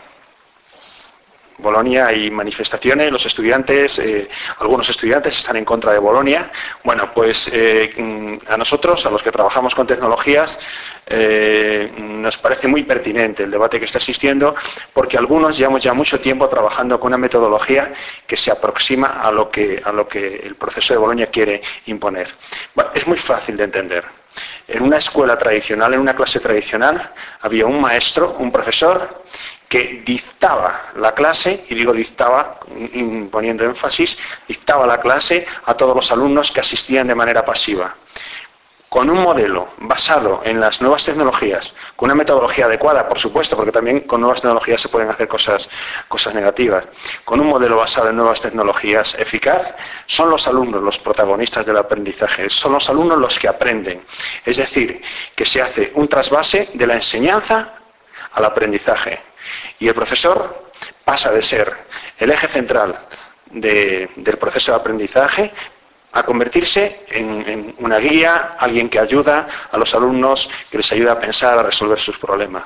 Bolonia hay manifestaciones, los estudiantes, algunos estudiantes están en contra de Bolonia. Bueno, pues a nosotros, a los que trabajamos con tecnologías, nos parece muy pertinente el debate que está existiendo, porque algunos llevamos ya mucho tiempo trabajando con una metodología que se aproxima a lo que el proceso de Bolonia quiere imponer. Bueno, es muy fácil de entender. En una escuela tradicional, en una clase tradicional, había un maestro, un profesor, que dictaba la clase, y digo dictaba, poniendo énfasis, dictaba la clase a todos los alumnos que asistían de manera pasiva. Con un modelo basado en las nuevas tecnologías, con una metodología adecuada, por supuesto, porque también con nuevas tecnologías se pueden hacer cosas negativas, con un modelo basado en nuevas tecnologías eficaz, son los alumnos los protagonistas del aprendizaje, son los alumnos los que aprenden. Es decir, que se hace un trasvase de la enseñanza al aprendizaje. Y el profesor pasa de ser el eje central del proceso de aprendizaje a convertirse en una guía, alguien que ayuda a los alumnos, que les ayuda a pensar, a resolver sus problemas.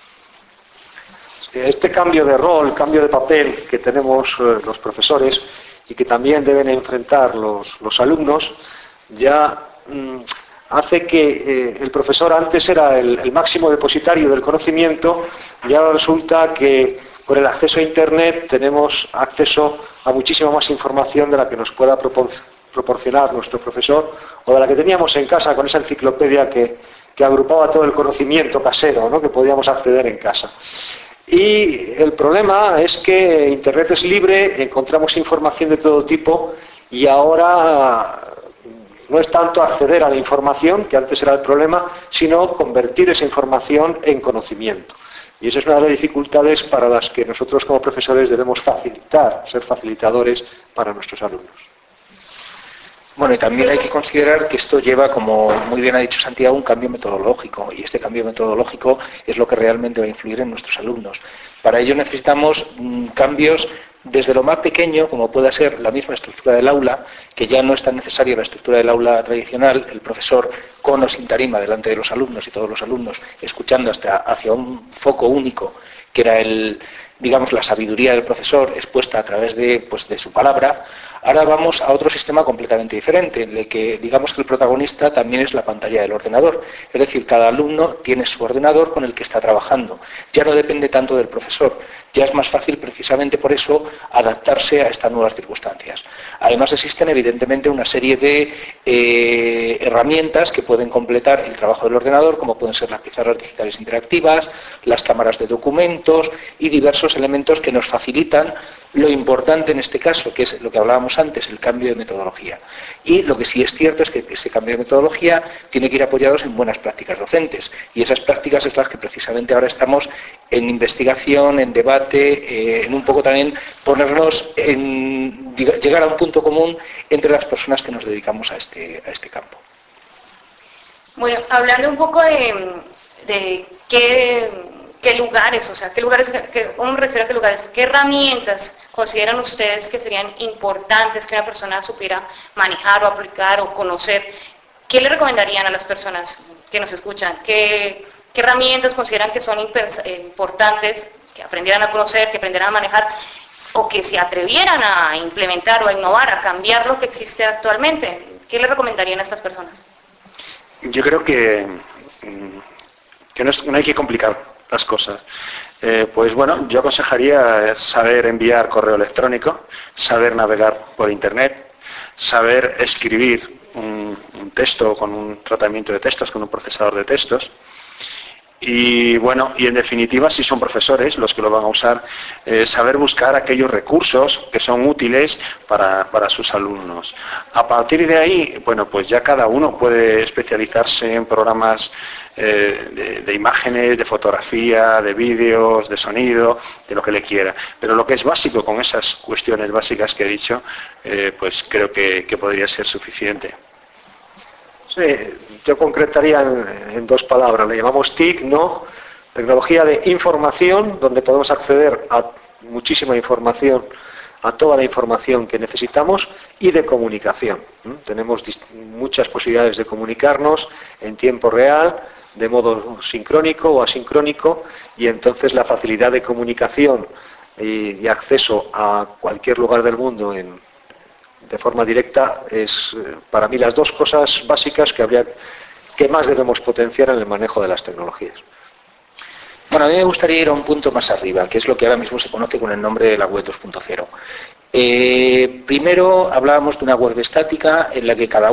Este cambio de rol, cambio de papel que tenemos los profesores y que también deben enfrentar los alumnos, ya hace que el profesor antes era el máximo depositario del conocimiento, y ahora resulta que con el acceso a Internet tenemos acceso a muchísima más información de la que nos pueda proporcionar nuestro profesor o de la que teníamos en casa con esa enciclopedia que que agrupaba todo el conocimiento casero, ¿no?, que podíamos acceder en casa. Y el problema es que Internet es libre, encontramos información de todo tipo y ahora no es tanto acceder a la información, que antes era el problema, sino convertir esa información en conocimiento. Y esa es una de las dificultades para las que nosotros como profesores debemos facilitar, ser facilitadores para nuestros alumnos. Bueno, y también hay que considerar que esto lleva, como muy bien ha dicho Santiago, un cambio metodológico, y este cambio metodológico es lo que realmente va a influir en nuestros alumnos. Para ello necesitamos cambios desde lo más pequeño, como pueda ser la misma estructura del aula, que ya no es tan necesaria la estructura del aula tradicional, el profesor con o sin tarima delante de los alumnos y todos los alumnos escuchando hasta hacia un foco único, que era digamos, la sabiduría del profesor expuesta a través de su palabra. Ahora vamos a otro sistema completamente diferente, en el que digamos que el protagonista también es la pantalla del ordenador. Es decir, cada alumno tiene su ordenador con el que está trabajando. Ya no depende tanto del profesor. Ya es más fácil precisamente por eso adaptarse a estas nuevas circunstancias. Además existen evidentemente una serie de herramientas que pueden completar el trabajo del ordenador, como pueden ser las pizarras digitales interactivas, las cámaras de documentos y diversos elementos que nos facilitan lo importante en este caso, que es lo que hablábamos antes, el cambio de metodología. Y lo que sí es cierto es que ese cambio de metodología tiene que ir apoyados en buenas prácticas docentes. Y esas prácticas es las que precisamente ahora estamos en investigación, en debate, en un poco también ponernos llegar a un punto común entre las personas que nos dedicamos a este campo. Bueno, hablando un poco de qué lugares, o sea, ¿cómo me refiero a qué lugares? ¿Qué herramientas consideran ustedes que serían importantes que una persona supiera manejar o aplicar o conocer? ¿Qué le recomendarían a las personas que nos escuchan? ¿Qué herramientas consideran que son importantes, que aprendieran a conocer, que aprendieran a manejar, o que se atrevieran a implementar o a innovar, a cambiar lo que existe actualmente? ¿Qué le recomendarían a estas personas? Yo creo que no hay que complicar las cosas. Pues bueno, yo aconsejaría saber enviar correo electrónico, saber navegar por Internet, saber escribir un texto con un tratamiento de textos, con un procesador de textos. Y bueno, y en definitiva, si son profesores los que lo van a usar, saber buscar aquellos recursos que son útiles para sus alumnos. A partir de ahí, bueno, pues ya cada uno puede especializarse en programas de imágenes, de fotografía, de vídeos, de sonido, de lo que le quiera. Pero lo que es básico, con esas cuestiones básicas que he dicho, pues creo que podría ser suficiente. Sí, yo concretaría en dos palabras, le llamamos TIC, ¿no? Tecnología de información, donde podemos acceder a muchísima información, a toda la información que necesitamos, y de comunicación. Tenemos muchas posibilidades de comunicarnos en tiempo real, de modo sincrónico o asincrónico, y entonces la facilidad de comunicación y acceso a cualquier lugar del mundo de forma directa es para mí las dos cosas básicas que más debemos potenciar en el manejo de las tecnologías. Bueno, a mí me gustaría ir a un punto más arriba, que es lo que ahora mismo se conoce con el nombre de la web 2.0. Primero hablábamos de una web estática en la que cada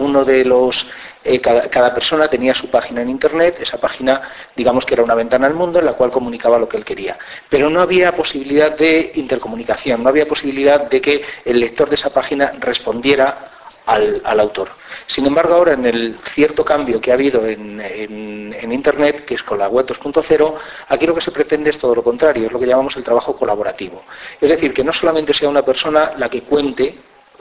persona tenía su página en Internet. Esa página, digamos que era una ventana al mundo en la cual comunicaba lo que él quería. Pero no había posibilidad de intercomunicación, no había posibilidad de que el lector de esa página respondiera al autor. Sin embargo, ahora en el cierto cambio que ha habido en Internet, que es con la web 2.0, aquí lo que se pretende es todo lo contrario, es lo que llamamos el trabajo colaborativo. Es decir, que no solamente sea una persona la que cuente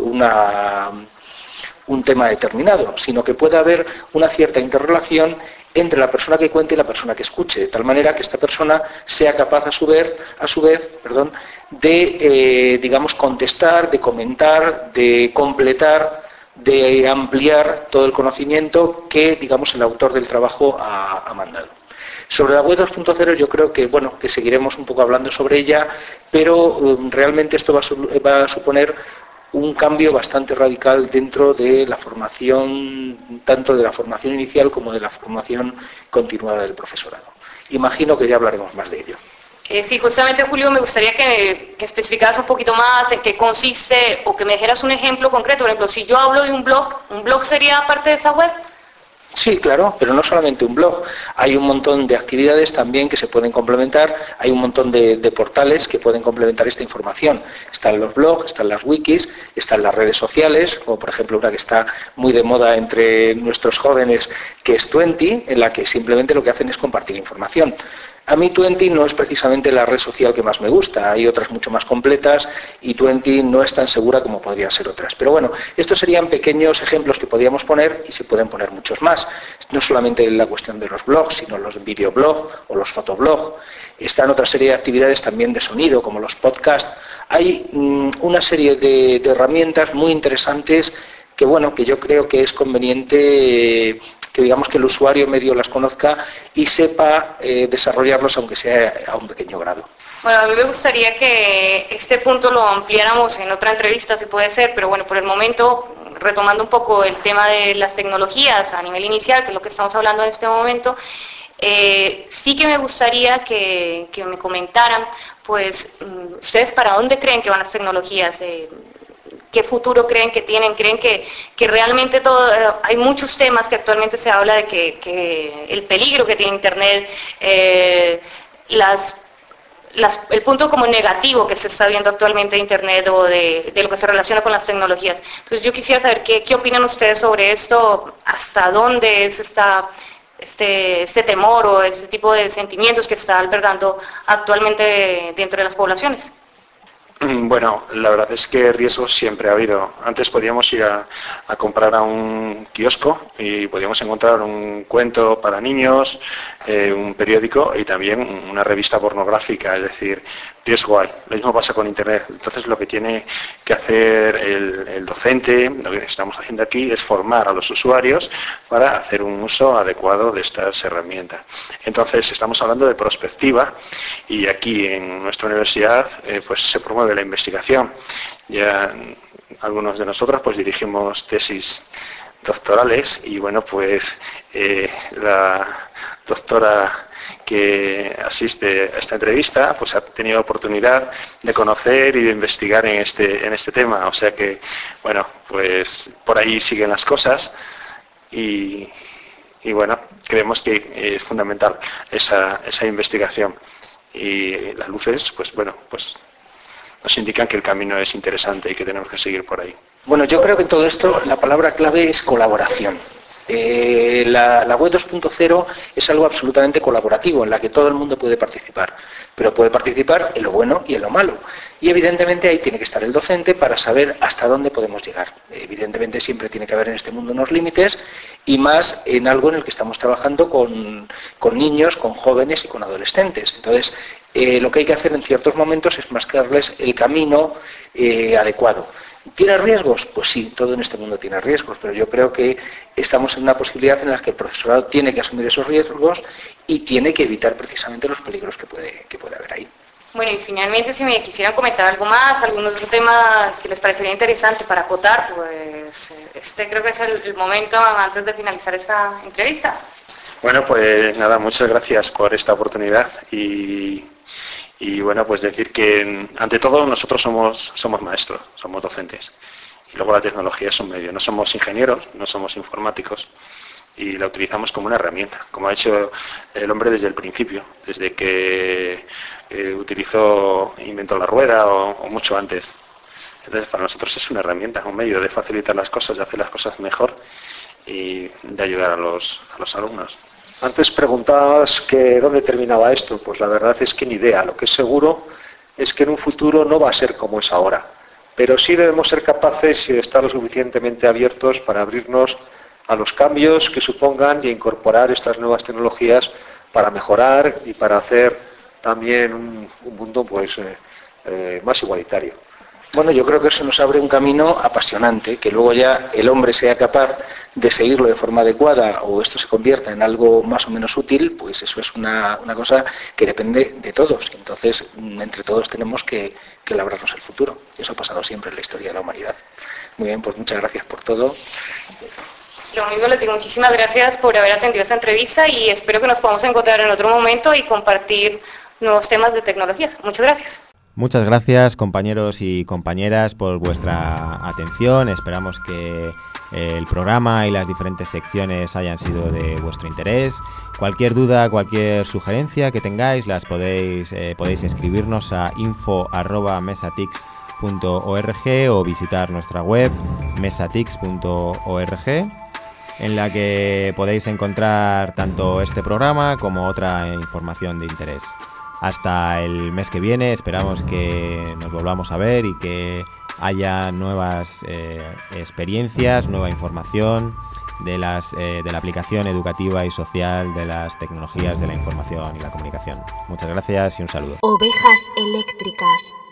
un tema determinado, sino que pueda haber una cierta interrelación entre la persona que cuente y la persona que escuche, de tal manera que esta persona sea capaz a su vez, de, digamos, contestar, de comentar, de completar, de ampliar todo el conocimiento que, digamos, el autor del trabajo ha mandado. Sobre la web 2.0 yo creo que, bueno, que seguiremos un poco hablando sobre ella, pero realmente esto va a suponer un cambio bastante radical dentro de la formación, tanto de la formación inicial como de la formación continuada del profesorado. Imagino que ya hablaremos más de ello. Sí, justamente, Julio, me gustaría que especificaras un poquito más en qué consiste, o que me dijeras un ejemplo concreto. Por ejemplo, si yo hablo de un blog sería parte de esa web. Sí, claro, pero no solamente un blog. Hay un montón de actividades también que se pueden complementar, hay un montón de portales que pueden complementar esta información. Están los blogs, están las wikis, están las redes sociales, como por ejemplo una que está muy de moda entre nuestros jóvenes, que es Twenty, en la que simplemente lo que hacen es compartir información. A mí Twenty no es precisamente la red social que más me gusta, hay otras mucho más completas y Twenty no es tan segura como podrían ser otras. Pero bueno, estos serían pequeños ejemplos que podríamos poner y se pueden poner muchos más. No solamente la cuestión de los blogs, sino los videoblogs o los fotoblogs. Están otra serie de actividades también de sonido, como los podcasts. Hay una serie de herramientas muy interesantes que, bueno, que yo creo que es conveniente que digamos que el usuario medio las conozca y sepa desarrollarlos, aunque sea a un pequeño grado. Bueno, a mí me gustaría que este punto lo ampliáramos en otra entrevista, si puede ser, pero bueno, por el momento, retomando un poco el tema de las tecnologías a nivel inicial, que es lo que estamos hablando en este momento, sí que me gustaría que me comentaran, pues, ustedes para dónde creen que van las tecnologías, ¿qué futuro creen que tienen? ¿Creen que realmente hay muchos temas que actualmente se habla de que el peligro que tiene Internet, el punto como negativo que se está viendo actualmente de Internet o de lo que se relaciona con las tecnologías? Entonces yo quisiera saber qué opinan ustedes sobre esto, hasta dónde es este temor o ese tipo de sentimientos que se está albergando actualmente dentro de las poblaciones. Bueno, la verdad es que riesgos siempre ha habido. Antes podíamos ir a comprar a un kiosco y podíamos encontrar un cuento para niños, un periódico y también una revista pornográfica, es decir, riesgo hay. Lo mismo pasa con Internet. Entonces lo que tiene que hacer el docente, lo que estamos haciendo aquí, es formar a los usuarios para hacer un uso adecuado de estas herramientas. Entonces estamos hablando de prospectiva y aquí en nuestra universidad pues se promueve la investigación. Ya algunos de nosotros pues dirigimos tesis doctorales y bueno, pues la doctora que asiste a esta entrevista pues ha tenido oportunidad de conocer y de investigar en este tema, o sea que bueno, pues por ahí siguen las cosas y bueno, creemos que es fundamental esa investigación y las luces pues bueno, pues nos indican que el camino es interesante y que tenemos que seguir por ahí. Bueno, yo creo que en todo esto la palabra clave es colaboración. La web 2.0 es algo absolutamente colaborativo, en la que todo el mundo puede participar, pero puede participar en lo bueno y en lo malo. Y evidentemente ahí tiene que estar el docente para saber hasta dónde podemos llegar. Evidentemente siempre tiene que haber en este mundo unos límites y más en algo en el que estamos trabajando con niños, con jóvenes y con adolescentes. Entonces, lo que hay que hacer en ciertos momentos es marcarles el camino adecuado. ¿Tiene riesgos? Pues sí, todo en este mundo tiene riesgos, pero yo creo que estamos en una posibilidad en la que el profesorado tiene que asumir esos riesgos y tiene que evitar precisamente los peligros que puede haber ahí. Bueno, y finalmente si me quisieran comentar algo más, algún otro tema que les parecería interesante para acotar, pues creo que es el momento antes de finalizar esta entrevista. Bueno, pues nada, muchas gracias por esta oportunidad y bueno, pues decir que ante todo nosotros somos maestros, somos docentes. Y luego la tecnología es un medio, no somos ingenieros, no somos informáticos y la utilizamos como una herramienta, como ha hecho el hombre desde el principio, desde que inventó la rueda o mucho antes. Entonces para nosotros es una herramienta, un medio de facilitar las cosas, de hacer las cosas mejor y de ayudar a los alumnos. Antes preguntabas que dónde terminaba esto, pues la verdad es que ni idea. Lo que es seguro es que en un futuro no va a ser como es ahora, pero sí debemos ser capaces de estar lo suficientemente abiertos para abrirnos a los cambios que supongan y incorporar estas nuevas tecnologías para mejorar y para hacer también un mundo pues más igualitario. Bueno, yo creo que eso nos abre un camino apasionante, que luego ya el hombre sea capaz de seguirlo de forma adecuada o esto se convierta en algo más o menos útil, pues eso es una cosa que depende de todos. Entonces, entre todos tenemos que labrarnos el futuro. Eso ha pasado siempre en la historia de la humanidad. Muy bien, pues muchas gracias por todo. Lo mismo les digo, muchísimas gracias por haber atendido esta entrevista y espero que nos podamos encontrar en otro momento y compartir nuevos temas de tecnologías. Muchas gracias. Muchas gracias, compañeros y compañeras, por vuestra atención. Esperamos que el programa y las diferentes secciones hayan sido de vuestro interés. Cualquier duda, cualquier sugerencia que tengáis, las podéis escribirnos a info@mesatix.org o visitar nuestra web mesatix.org, en la que podéis encontrar tanto este programa como otra información de interés. Hasta el mes que viene, esperamos que nos volvamos a ver y que haya nuevas experiencias, nueva información de la aplicación educativa y social de las tecnologías de la información y la comunicación. Muchas gracias y un saludo. Ovejas eléctricas.